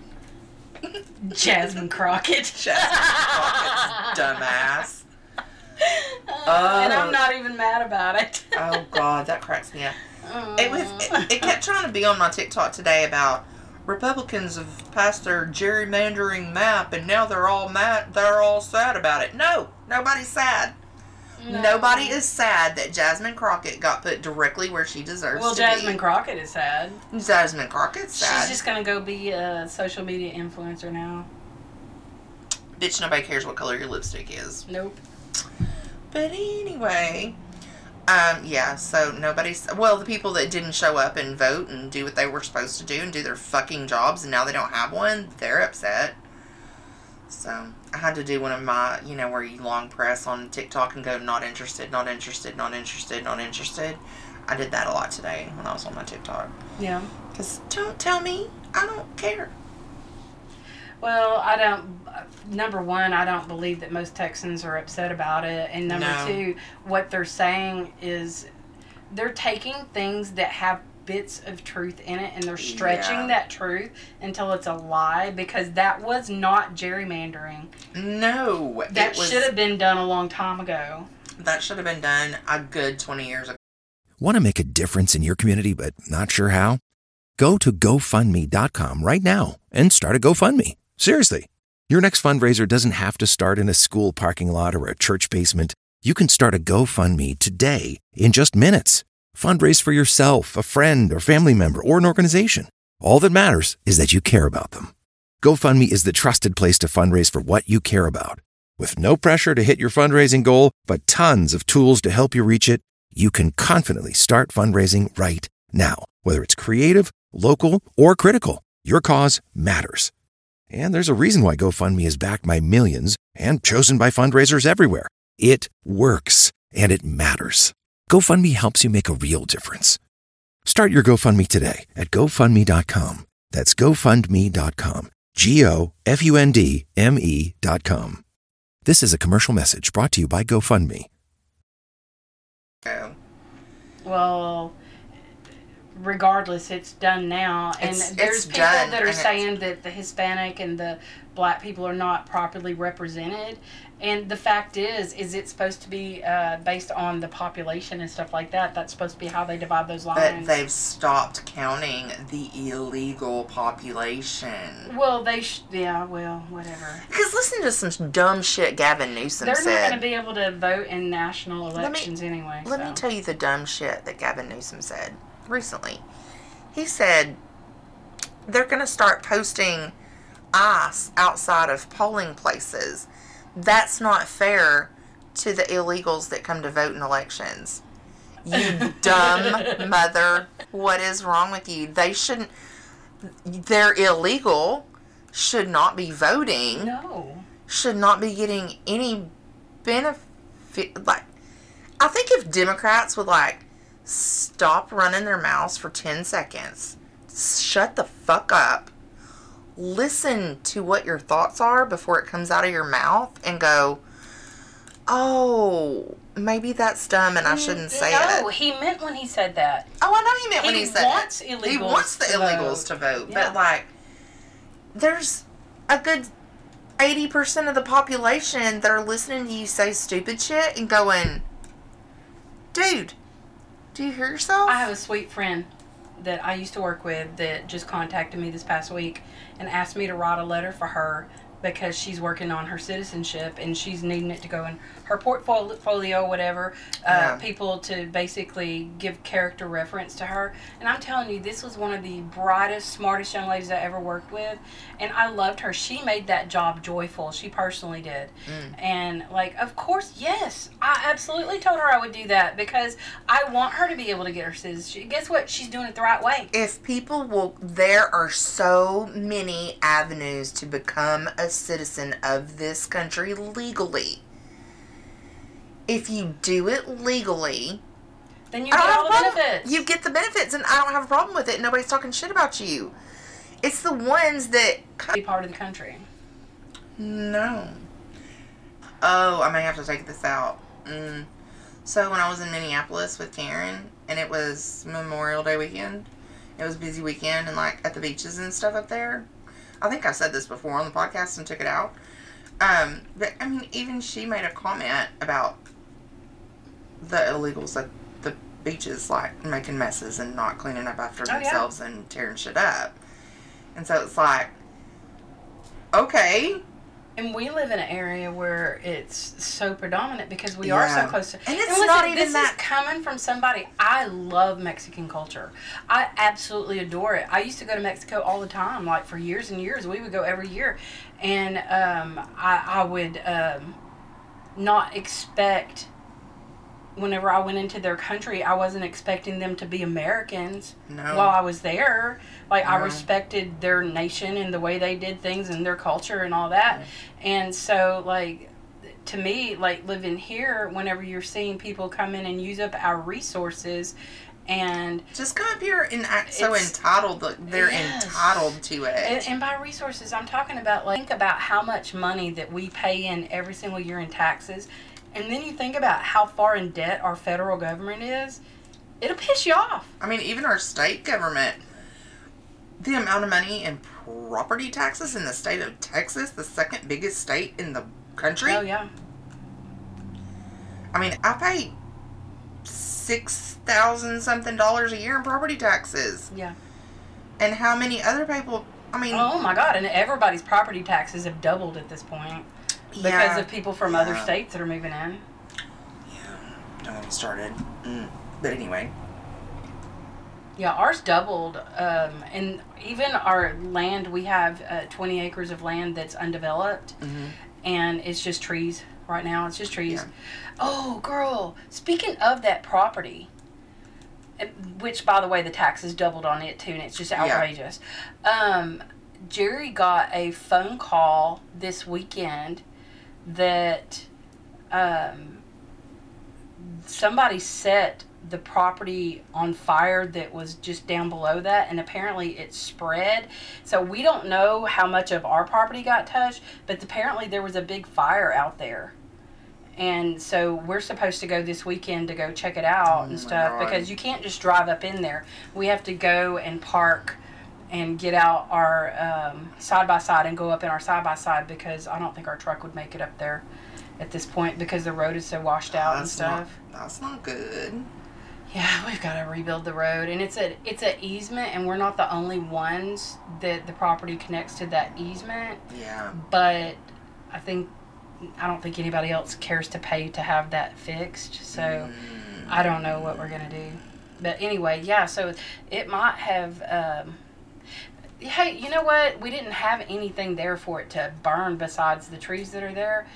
Jasmine Crockett. Jasmine Crockett's dumbass. And I'm not even mad about it. Oh God, that cracks me up. It kept trying to be on my TikTok today about Republicans have passed their gerrymandering map and now they're all mad. They're all sad about it. No, nobody's sad. No. Nobody is sad that Jasmine Crockett got put directly where she deserves to be. Well, Jasmine Crockett is sad. Jasmine Crockett's sad. She's just gonna go be a social media influencer now. Bitch, nobody cares what color your lipstick is. Nope. But anyway, so the people that didn't show up and vote and do what they were supposed to do and do their fucking jobs and now they don't have one, they're upset. So, I had to do one of my, where you long press on TikTok and go, not interested, not interested, not interested, not interested. I did that a lot today when I was on my TikTok. Yeah. Because don't tell me, I don't care. Well, number one, I don't believe that most Texans are upset about it. And number two, what they're saying is they're taking things that have bits of truth in it and they're stretching that truth until it's a lie, because that was not gerrymandering. No. That should have been done a long time ago. That should have been done a good 20 years ago. Want to make a difference in your community but not sure how? Go to GoFundMe.com right now and start a GoFundMe. Seriously. Your next fundraiser doesn't have to start in a school parking lot or a church basement. You can start a GoFundMe today in just minutes. Fundraise for yourself, a friend or family member, or an organization. All that matters is that you care about them. GoFundMe is the trusted place to fundraise for what you care about. With no pressure to hit your fundraising goal, but tons of tools to help you reach it, you can confidently start fundraising right now. Whether it's creative, local, or critical, your cause matters. And there's a reason why GoFundMe is backed by millions and chosen by fundraisers everywhere. It works, and it matters. GoFundMe helps you make a real difference. Start your GoFundMe today at GoFundMe.com. That's GoFundMe.com. GoFundMe.com. This is a commercial message brought to you by GoFundMe. Well, regardless, it's done now. And there's people that are saying that the Hispanic and the black people are not properly represented. And the fact is it's supposed to be based on the population and stuff like that. That's supposed to be how they divide those lines. But they've stopped counting the illegal population. Well, whatever. Because listen to some dumb shit Gavin Newsom said. They're not going to be able to vote in national elections anyway. Let me tell you the dumb shit that Gavin Newsom said recently. He said they're going to start posting ICE outside of polling places. That's not fair to the illegals that come to vote in elections. You dumb mother. What is wrong with you? They shouldn't. they're illegal, should not be voting. No. Should not be getting any benefit. Like, I think if Democrats would, like, stop running their mouths for 10 seconds, shut the fuck up, listen to what your thoughts are before it comes out of your mouth, and go, oh, maybe that's dumb and I shouldn't say it. No, he meant when he said that. Oh, I know he meant when he said wants it. illegals He wants the to illegals vote. to vote. Yeah. But, like, there's a good 80% of the population that are listening to you say stupid shit and going, dude, do you hear yourself? I have a sweet friend that I used to work with that just contacted me this past week and asked me to write a letter for her because she's working on her citizenship and she's needing it to go in her portfolio, whatever, people to basically give character reference to her. And I'm telling you, this was one of the brightest, smartest young ladies I ever worked with. And I loved her. She made that job joyful. She personally did. And, like, of course, yes, I absolutely told her I would do that because I want her to be able to get her citizenship. Guess what? She's doing it the right way. If people will, there are so many avenues to become a citizen of this country legally. If you do it legally, then you get all the benefits. You get the benefits, and I don't have a problem with it. Nobody's talking shit about you. It's the ones that Be part of the country. No. Oh, I may have to take this out. So when I was in Minneapolis with Karen, and it was Memorial Day weekend, it was a busy weekend, and like at the beaches and stuff up there. I think I said this before on the podcast and took it out. But I mean, even she made a comment about the illegals at the beaches, like making messes and not cleaning up after themselves and tearing shit up. And so it's like, okay. And we live in an area where it's so predominant because we are so close to. And it's not even this that. Is coming from somebody. I love Mexican culture. I absolutely adore it. I used to go to Mexico all the time, like for years and years. We would go every year, and I would not expect. Whenever I went into their country, I wasn't expecting them to be Americans while I was there. Like, I respected their nation and the way they did things and their culture and all that. And so, like, to me, like, living here, whenever you're seeing people come in and use up our resources and... Just come up here and act so entitled that they're entitled to it. And by resources, I'm talking about, like, think about how much money that we pay in every single year in taxes. And then you think about how far in debt our federal government is, it'll piss you off. I mean, even our state government, the amount of money in property taxes in the state of Texas, the second biggest state in the country. Oh, yeah. I mean, I pay $6,000 something a year in property taxes. Yeah. And how many other people, I mean... Oh, my God. And everybody's property taxes have doubled at this point. Because of people from other states that are moving in. Yeah, don't get me started. But anyway. Yeah, ours doubled. And even our land, we have 20 acres of land that's undeveloped. And it's just trees right now. It's just trees. Yeah. Oh, girl. Speaking of that property, which, by the way, the taxes doubled on it, too, and it's just outrageous. Jerry got a phone call this weekend that somebody set the property on fire that was just down below that, and apparently it spread. So we don't know how much of our property got touched, but apparently there was a big fire out there. And so we're supposed to go this weekend to go check it out and stuff, because you can't just drive up in there. We have to go and park and get out our side-by-side and go up in our side-by-side, because I don't think our truck would make it up there at this point because the road is so washed out and stuff. That's not good. Yeah, we've got to rebuild the road. And it's a easement, and we're not the only ones that the property connects to that easement. Yeah. But I don't think anybody else cares to pay to have that fixed. So I don't know what we're going to do. But anyway, yeah, so it might have... hey, you know what? We didn't have anything there for it to burn besides the trees that are there.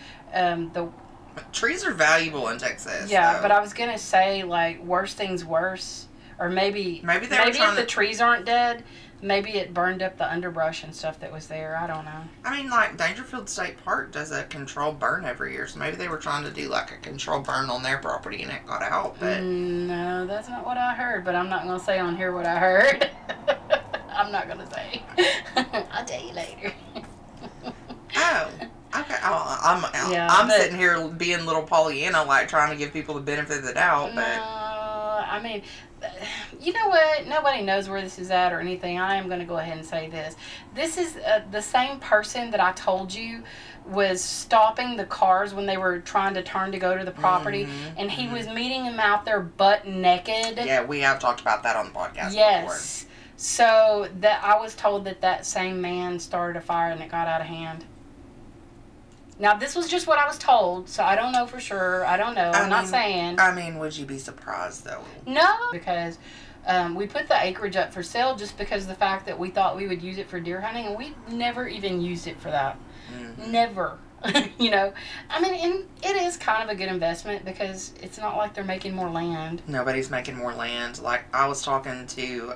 Trees are valuable in Texas. Yeah, so. But I was going to say, like, worse things worse. Or maybe Maybe if the trees aren't dead, maybe it burned up the underbrush and stuff that was there. I don't know. I mean, like, Dangerfield State Park does a controlled burn every year, so maybe they were trying to do, like, a controlled burn on their property and it got out, but... No, that's not what I heard, but I'm not going to say on here what I heard. I'm not going to say. I'll tell you later. Oh, okay. I'm sitting here being little Pollyanna, like, trying to give people the benefit of the doubt, but... No, I mean... You know what? Nobody knows where this is at or anything. I am going to go ahead and say this. This is the same person that I told you was stopping the cars when they were trying to turn to go to the property, and he was meeting them out there butt naked. Yeah, we have talked about that on the podcast Yes. Before. So that I was told that same man started a fire and it got out of hand. Now, this was just what I was told, so I don't know for sure. I don't know. I'm not saying. I mean, would you be surprised, though? No, because we put the acreage up for sale just because of the fact that we thought we would use it for deer hunting, and we never even used it for that. Mm-hmm. Never. You know? I mean, and it is kind of a good investment because it's not like they're making more land. Nobody's making more land. Like, I was talking to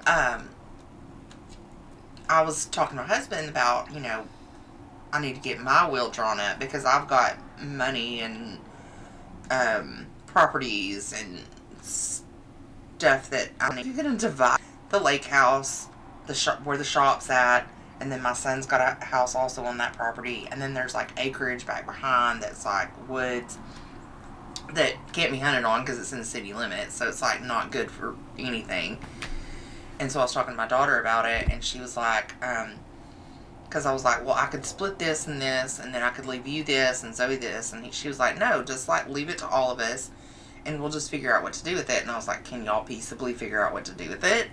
my husband about, you know, I need to get my will drawn up because I've got money and properties and stuff that I'm going to divide. The lake house, the shop where the shop's at, and then my son's got a house also on that property, and then there's like acreage back behind that's like woods that can't be hunted on because it's in the city limits, so it's like not good for anything. And so I was talking to my daughter about it, and she was like, because I was like, well, I could split this, and then I could leave you this, and Zoe this. And she was like, no, just, like, leave it to all of us, and we'll just figure out what to do with it. And I was like, can y'all peaceably figure out what to do with it?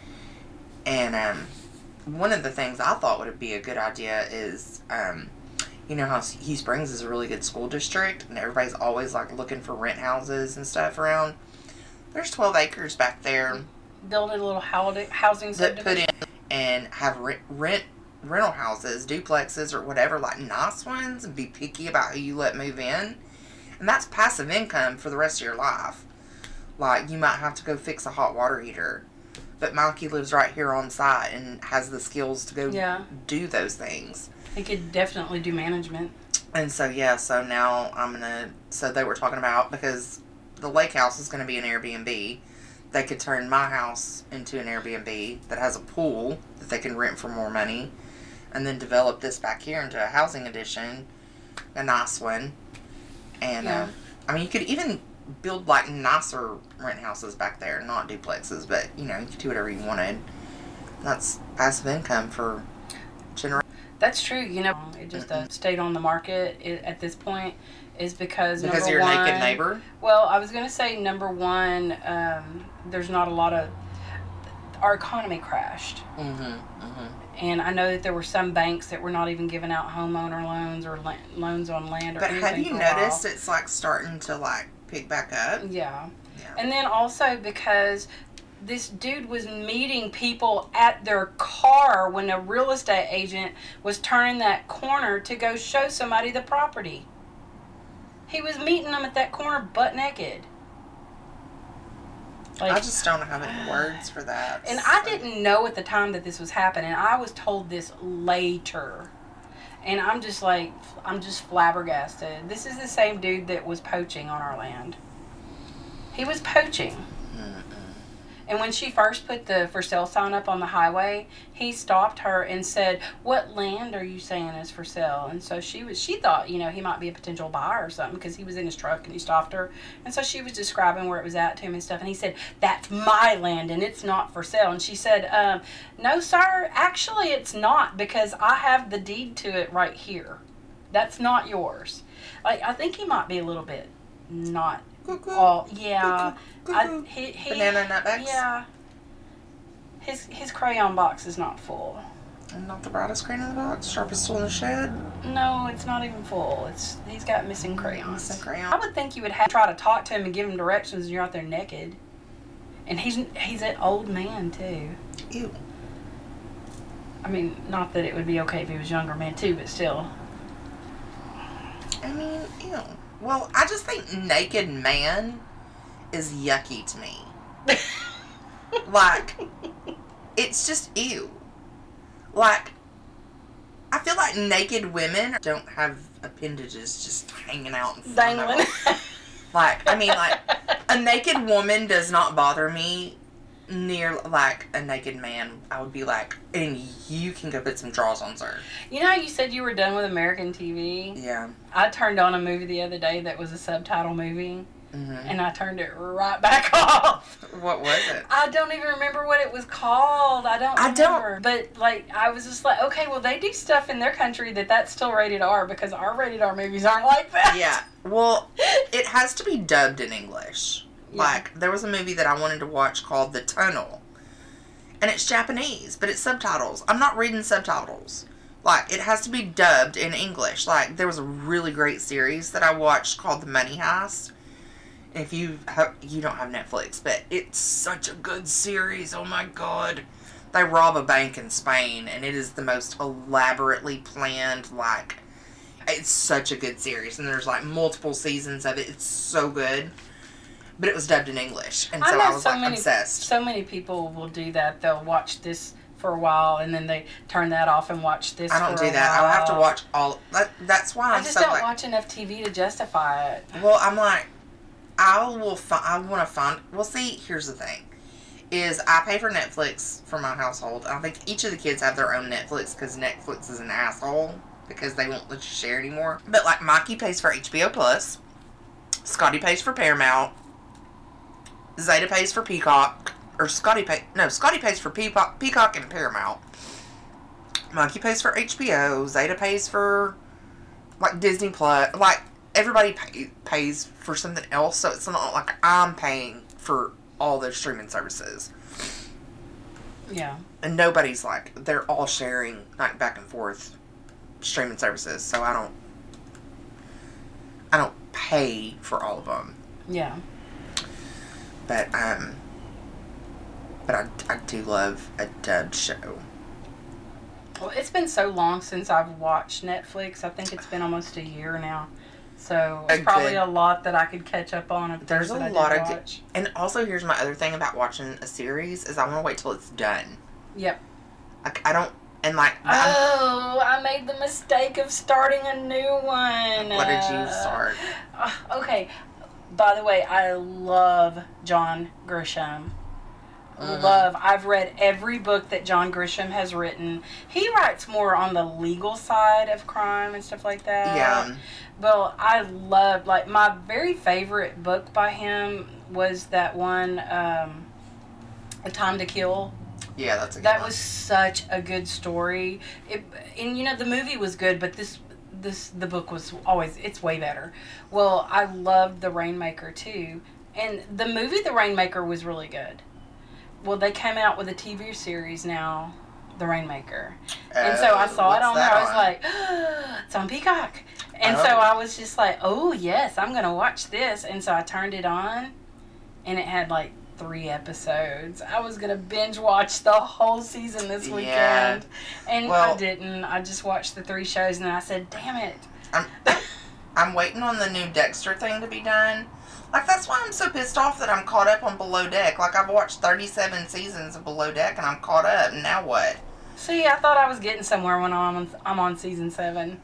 And one of the things I thought would be a good idea is, you know how Hugh Springs is a really good school district, and everybody's always, like, looking for rent houses and stuff around. There's 12 acres back there. Build a little housing subdivision. That put in and have rental houses, duplexes, or whatever, like nice ones, and be picky about who you let move in. And that's passive income for the rest of your life. Like, you might have to go fix a hot water heater, but Mikey lives right here on site and has the skills to go do those things. He could definitely do management. And so, so now so they were talking about, because the lake house is going to be an Airbnb, they could turn my house into an Airbnb that has a pool that they can rent for more money, and then develop this back here into a housing addition, a nice one. And, I mean, you could even build, like, nicer rent houses back there, not duplexes, but, you know, you could do whatever you wanted. That's passive income for generations. That's true. You know, it just stayed on the market at this point is because of your naked neighbor? Well, I was going to say, number one, there's not a lot of... Our economy crashed. And I know that there were some banks that were not even giving out homeowner loans or loans on land or anything. But have you noticed it's, like, starting to, like, pick back up? Yeah. And then also because this dude was meeting people at their car when a real estate agent was turning that corner to go show somebody the property. He was meeting them at that corner butt naked. Like, I just don't have any words for that. And I didn't know at the time that this was happening. I was told this later. And I'm just flabbergasted. This is the same dude that was poaching on our land. He was poaching. And when she first put the for sale sign up on the highway, he stopped her and said, "What land are you saying is for sale?" And so she thought, you know, he might be a potential buyer or something because he was in his truck and he stopped her. And so she was describing where it was at to him and stuff. And he said, "That's my land and it's not for sale." And she said, "No, sir, actually it's not because I have the deed to it right here. That's not yours." Like, I think he might be a little bit not all, yeah. Banana nutbags? Yeah. His crayon box is not full. And not the brightest crayon in the box? Sharpest tool in the shed? No, it's not even full. He's got missing crayons. Missing crayon. I would think you would have to try to talk to him and give him directions and you're out there naked. And he's an old man, too. Ew. I mean, not that it would be okay if he was a younger man, too, but still. I mean, ew. Well, I just think naked man is yucky to me. Like, it's just ew. Like, I feel like naked women don't have appendages just hanging out in front of them. Like, I mean, like, a naked woman does not bother me near, like, a naked man. I would be like, and you can go put some drawers on, sir. You know how you said you were done with American TV? Yeah. I turned on a movie the other day that was a subtitle movie. Mm-hmm. And I turned it right back off. What was it? I don't even remember what it was called. I don't remember. But, like, I was just like, okay, well, they do stuff in their country that's still rated R, because our rated R movies aren't like that. Yeah. Well, it has to be dubbed in English. Yeah. Like, there was a movie that I wanted to watch called The Tunnel. And it's Japanese, but it's subtitles. I'm not reading subtitles. Like, it has to be dubbed in English. Like, there was a really great series that I watched called The Money Heist. If you don't have Netflix, but it's such a good series. Oh my god. They rob a bank in Spain, and it is the most elaborately planned, like, it's such a good series, and there's like multiple seasons of it. It's so good. But it was dubbed in English, and so I was like obsessed. So many people will do that. They'll watch this for a while, and then they turn that off and watch this. I don't do that. I'll have to watch all. That's why I just don't watch enough TV to justify it. Well, I'm like, I want to find. Well, see, here's the thing: is I pay for Netflix for my household. I think each of the kids have their own Netflix because Netflix is an asshole because they won't let you share anymore. But like, Mikey pays for HBO Plus, Scotty pays for Paramount, Zeta pays for Peacock, or Scotty pays for Peacock and Paramount. Mikey pays for HBO, Zeta pays for like Disney Plus, like. Everybody pays for something else, so it's not like I'm paying for all their streaming services. Yeah. And nobody's like, they're all sharing like back and forth streaming services, so I don't pay for all of them. Yeah. But I do love a dubbed show. Well, it's been so long since I've watched Netflix. I think it's been almost a year now. So it's probably a lot that I could catch up on. There's a lot of good. And also, here's my other thing about watching a series is I want to wait till it's done. Yep. Like, I don't, and like. I made the mistake of starting a new one. What did you start? Okay. By the way, I love John Grisham. I've read every book that John Grisham has written. He writes more on the legal side of crime and stuff like that. Yeah. Well, I loved, like, my very favorite book by him was that one, A Time to Kill. Yeah, that's a good That one. was such a good story. And you know, the movie was good, but the book was it's way better. Well, I loved The Rainmaker too. And the movie The Rainmaker was really good. Well, they came out with a TV series now, The Rainmaker. And so I saw it on there. I was like, it's on Peacock. And so I was just like, oh, yes, I'm going to watch this. And so I turned it on, and it had like 3 episodes. I was going to binge watch the whole season this weekend. And I didn't. I just watched the 3 shows, and then I said, damn it. I'm waiting on the new Dexter thing to be done. Like, that's why I'm so pissed off that I'm caught up on Below Deck. Like, I've watched 37 seasons of Below Deck, and I'm caught up. And now what? See, I thought I was getting somewhere when I'm on season 7.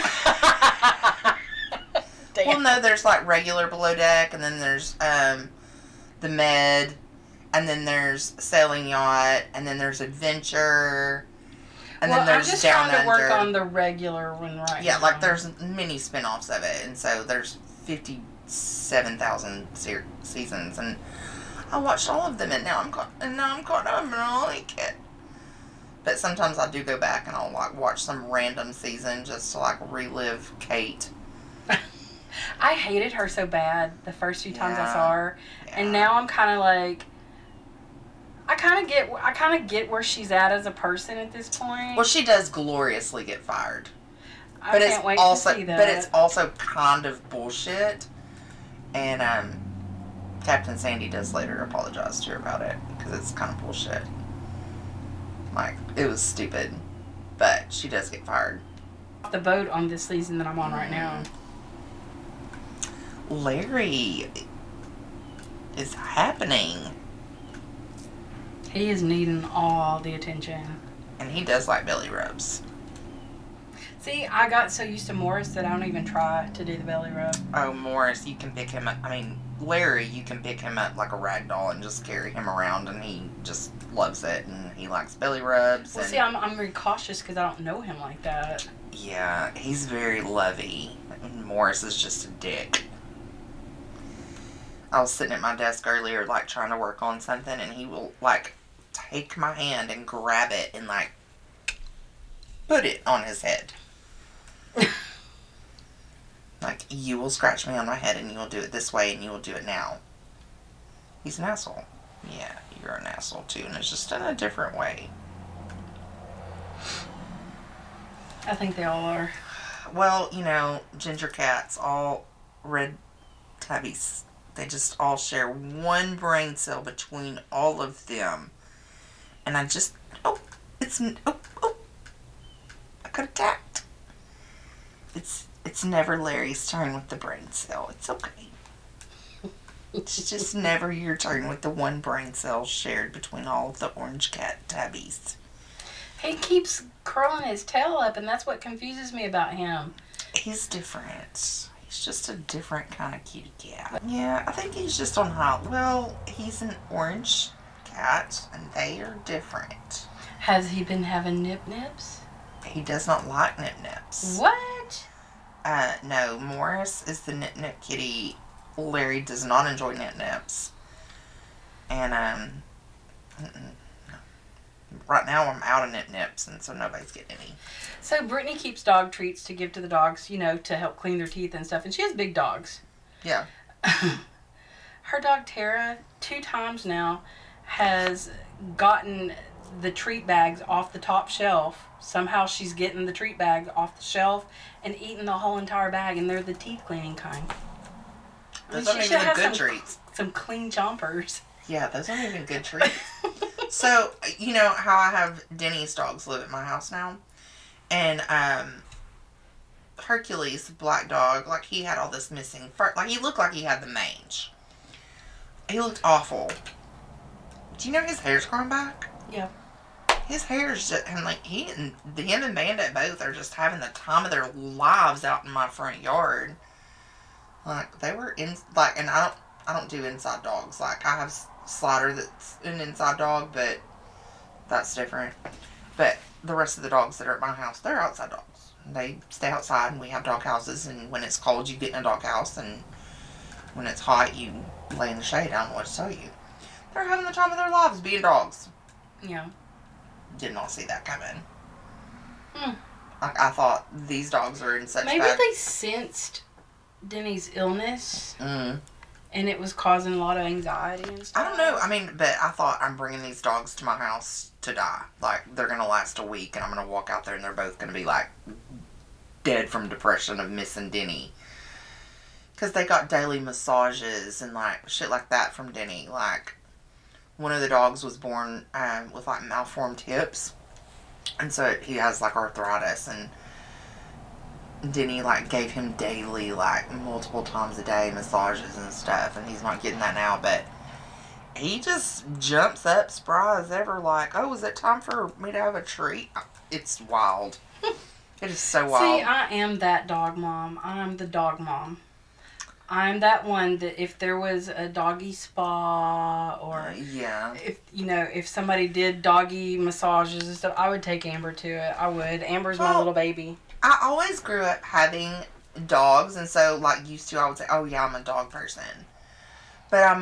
Damn. Well, no, there's like regular Below Deck, and then there's the Med, and then there's Sailing Yacht, and then there's Adventure, and then there's I'm just Down trying to Under. work on the regular one right now. Yeah, like there's many spin-offs of it, and so there's 57,000 seasons, and I watched all of them, and now I'm caught up, and I like it. But sometimes I do go back and I'll like watch some random season just to like relive Kate. I hated her so bad the first few times I saw her, and now I'm kind of like, I kind of get where she's at as a person at this point. Well, she does gloriously get fired. I can't wait to see that. But it's also kind of bullshit, and Captain Sandy does later apologize to her about it because it's kind of bullshit. Like, it was stupid, but she does get fired. Off the boat on this season that I'm on right now. Larry is happening. He is needing all the attention. And he does like belly rubs. See, I got so used to Morris that I don't even try to do the belly rub. Oh, Morris, you can pick him up. I mean, Larry, you can pick him up like a rag doll and just carry him around, and he just loves it, and he likes belly rubs. Well, see, I'm very cautious because I don't know him like that. Yeah, he's very lovey. Morris is just a dick. I was sitting at my desk earlier, like, trying to work on something, and he will, like, take my hand and grab it and, like, put it on his head. Like, you will scratch me on my head and you will do it this way and you will do it now. He's an asshole. Yeah, you're an asshole too, and it's just in a different way. I think they all are. Well, you know, ginger cats, all red tabbies, they just all share one brain cell between all of them. And I just, I got attacked. It's never Larry's turn with the brain cell. It's okay. It's just never your turn with the one brain cell shared between all of the orange cat tabbies. He keeps curling his tail up, and that's what confuses me about him. He's different. He's just a different kind of kitty cat. Yeah, I think he's just on high. Well, he's an orange cat, and they are different. Has he been having nip-nips? He does not like nip-nips. What? No, Morris is the nip-nip kitty. Larry does not enjoy nip-nips. And, no. Right now I'm out of nip-nips, and so nobody's getting any. So Brittany keeps dog treats to give to the dogs, you know, to help clean their teeth and stuff, and she has big dogs. Yeah. Her dog Tara, 2 times now, has gotten the treat bags off the top shelf. Somehow she's getting the treat bags off the shelf and eating the whole entire bag, and they're the teeth cleaning kind. Those aren't even the good treats. Some clean chompers. Yeah, those aren't even good treats. So, you know how I have Denny's dogs live at my house now? And, Hercules, the black dog, like, he had all this missing fur. Like, he looked like he had the mange. He looked awful. Do you know his hair's growing back? Yeah. His hair's just, and like, him and Bandit both are just having the time of their lives out in my front yard. Like, they were in, like, and I don't do inside dogs. Like, I have Slider that's an inside dog, but that's different. But the rest of the dogs that are at my house, they're outside dogs. They stay outside, and we have dog houses, and when it's cold, you get in a dog house, and when it's hot, you lay in the shade. I don't know what to tell you. They're having the time of their lives being dogs. Yeah. Did not see that coming. Like, I thought these dogs are in such Maybe bad... they sensed Denny's illness, Mm. and it was causing a lot of anxiety and stuff. I don't know. I mean, but I thought, I'm bringing these dogs to my house to die. Like, they're going to last a week, and I'm going to walk out there, and they're both going to be, like, dead from depression of missing Denny. Because they got daily massages and, like, shit like that from Denny. Like, one of the dogs was born with, like, malformed hips. And so he has, like, arthritis. And Denny, like, gave him daily, like, multiple times a day massages and stuff. And he's not getting that now. But he just jumps up spry as ever. Like, oh, is it time for me to have a treat? It's wild. It is so wild. See, I am that dog mom. I'm the dog mom. I'm that one that if there was a doggy spa or yeah, if somebody did doggy massages and stuff, I would take Amber to it. I would. Amber's my little baby. I always grew up having dogs, and so like used to, I would say, oh yeah, I'm a dog person. But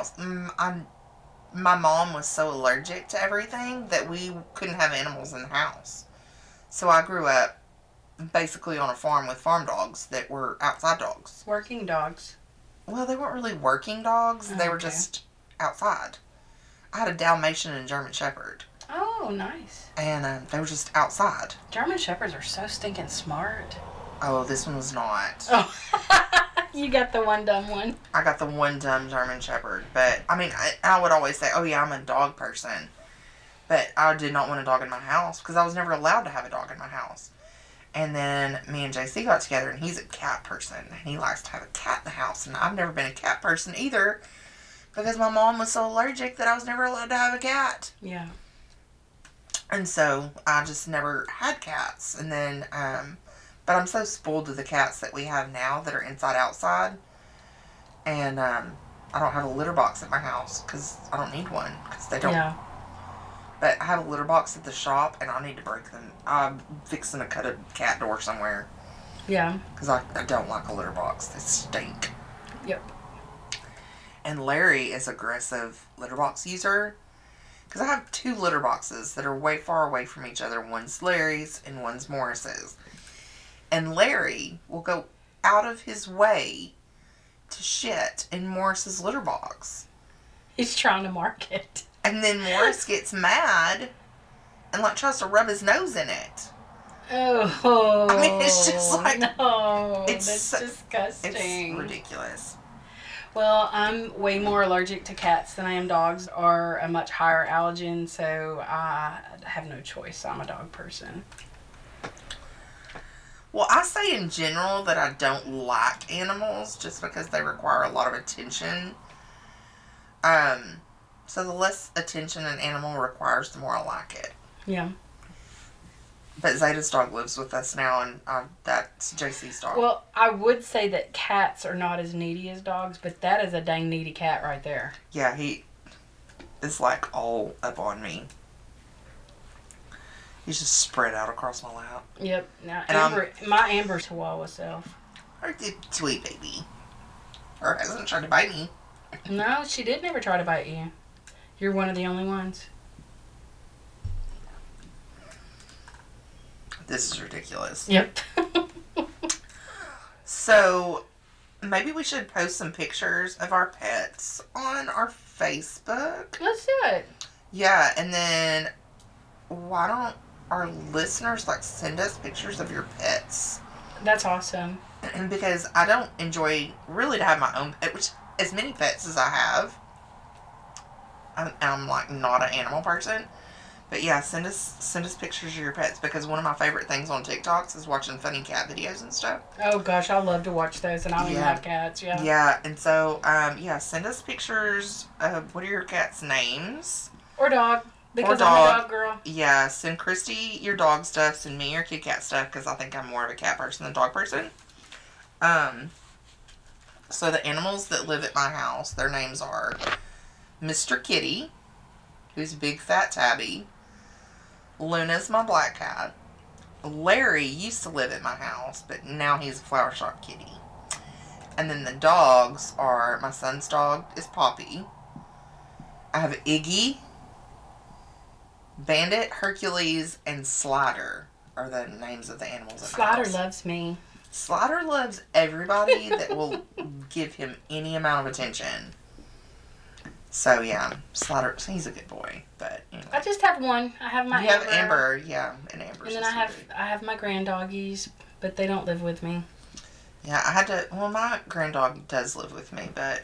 my mom was so allergic to everything that we couldn't have animals in the house. So I grew up basically on a farm with farm dogs that were outside dogs. Working dogs. Well, they weren't really working dogs. Oh, they were just outside. I had a Dalmatian and a German Shepherd. Oh, nice. And they were just outside. German Shepherds are so stinking smart. Oh, this one was not. Oh. You got the one dumb one. I got the one dumb German Shepherd. But, I mean, I would always say, oh yeah, I'm a dog person. But I did not want a dog in my house because I was never allowed to have a dog in my house. And then me and JC got together, and he's a cat person, and he likes to have a cat in the house, and I've never been a cat person either, Because my mom was so allergic that I was never allowed to have a cat. Yeah. And so I just never had cats. And then, but I'm so spoiled with the cats that we have now that are inside outside. And I don't have a litter box at my house because I don't need one because they don't. Yeah. But I have a litter box at the shop and I need to break them. I'm fixing to cut a cat door somewhere. Yeah. Because I don't like a litter box. They stink. Yep. And Larry is aggressive litter box user. Because I have 2 litter boxes that are way far away from each other. One's Larry's and one's Morris's. And Larry will go out of his way to shit in Morris's litter box. He's trying to mark it. And then Morris gets mad and like tries to rub his nose in it. Oh. I mean, it's just like... No, it's that's disgusting. It's ridiculous. Well, I'm way more allergic to cats than I am dogs, or a much higher allergen, so I have no choice. I'm a dog person. Well, I say in general that I don't like animals just because they require a lot of attention. So the less attention an animal requires, the more I like it. Yeah. But Zeta's dog lives with us now, and that's JC's dog. Well, I would say that cats are not as needy as dogs, but that is a dang needy cat right there. Yeah, he is like all up on me. He's just spread out across my lap. Yep. Now, And my Amber Chihuahua self. Her sweet baby. Or hasn't tried to bite me. No, she did never try to bite you. You're one of the only ones. This is ridiculous. Yep. So, maybe we should post some pictures of our pets on our Facebook. Let's do it. Yeah, and then why don't our listeners send us pictures of your pets? That's awesome. Because I don't enjoy really to have my own pet, which as many pets as I have. I'm not an animal person. But yeah, send us pictures of your pets, because one of my favorite things on TikToks is watching funny cat videos and stuff. Oh gosh, I love to watch those, and I don't even have cats. Yeah. Yeah, and so send us pictures of what are your cats' names? Or dog, because I'm a dog girl. Yeah, send Christy your dog stuff, send me your kitty cat stuff, because I think I'm more of a cat person than dog person. So the animals that live at my house, their names are Mr. Kitty, who's a big fat tabby. Luna's my black cat. Larry used to live at my house, but now he's a flower shop kitty. And then the dogs are, my son's dog is Poppy. I have Iggy, Bandit, Hercules, and Slider are the names of the animals at my Slider house. loves me. Slider loves everybody that will give him any amount of attention. So yeah, Slider, he's a good boy, but anyway. I just have one. I have my You have Amber, yeah, and Amber's and then I have my grand doggies, but they don't live with me. Yeah, I had to, well, my grand dog does live with me, but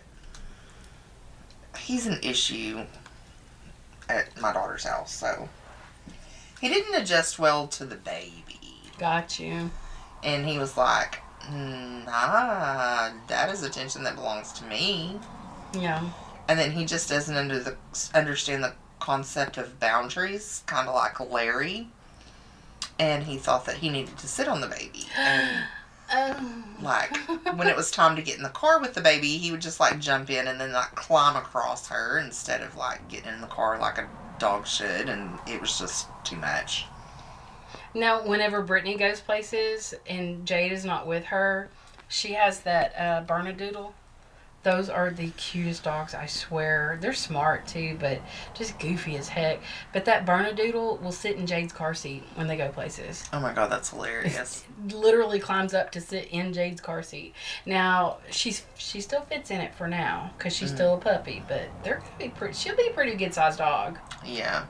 he's an issue at my daughter's house, so he didn't adjust well to the baby. Got you. And he was like, nah, that is attention that belongs to me. Yeah. And then he just doesn't understand the concept of boundaries, kind of like Larry. And he thought that he needed to sit on the baby. And when it was time to get in the car with the baby, he would just jump in and then climb across her instead of getting in the car like a dog should. And it was just too much. Now, whenever Brittany goes places and Jade is not with her, she has that Bernedoodle. Those are the cutest dogs, I swear. They're smart, too, but just goofy as heck. But that Bernedoodle will sit in Jade's car seat when they go places. Oh, my God, that's hilarious. It literally climbs up to sit in Jade's car seat. Now, she still fits in it for now, because she's still a puppy, but they're gonna be she'll be a pretty good-sized dog. Yeah.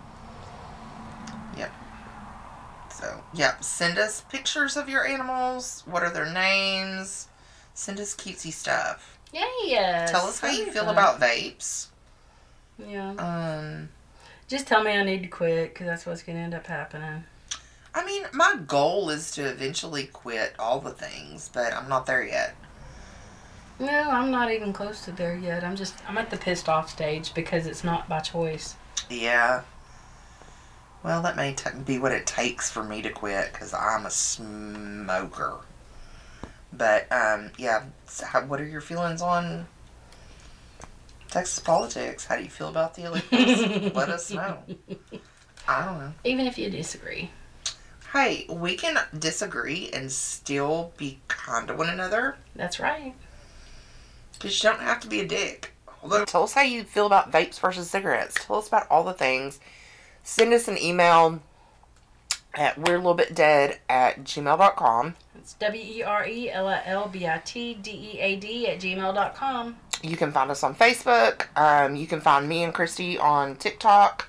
Yep. So, yeah, send us pictures of your animals. What are their names? Send us cutesy stuff. Yeah. Tell us how you feel about vapes. Yeah. Just tell me I need to quit, because that's what's going to end up happening. I mean, my goal is to eventually quit all the things, but I'm not there yet. No, I'm not even close to there yet. I'm at the pissed off stage because it's not by choice. Yeah. Well, that may be what it takes for me to quit, because I'm a smoker. But, yeah. So what are your feelings on Texas politics? How do you feel about the illegals? Let us know. I don't know. Even if you disagree. Hey, we can disagree and still be kind to one another. That's right. Because you don't have to be a dick. Although, tell us how you feel about vapes versus cigarettes. Tell us about all the things. Send us an email at we'realitbitdead@gmail.com. It's WERELLBITDEAD@gmail.com. You can find us on Facebook. You can find me and Christy on TikTok.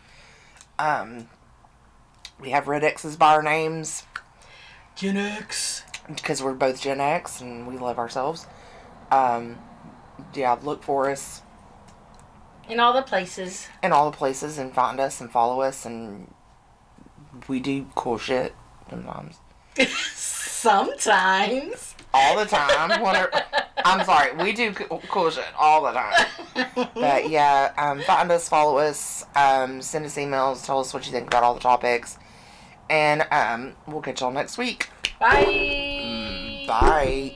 We have Red X's by our names. Gen X. Because we're both Gen X and we love ourselves. Yeah, look for us. In all the places. In all the places, and find us and follow us, and we do cool shit sometimes. Sometimes. All the time. I'm sorry, we do cool shit all the time. But yeah, find us, follow us, send us emails, tell us what you think about all the topics, and we'll catch y'all next week. Bye. Bye.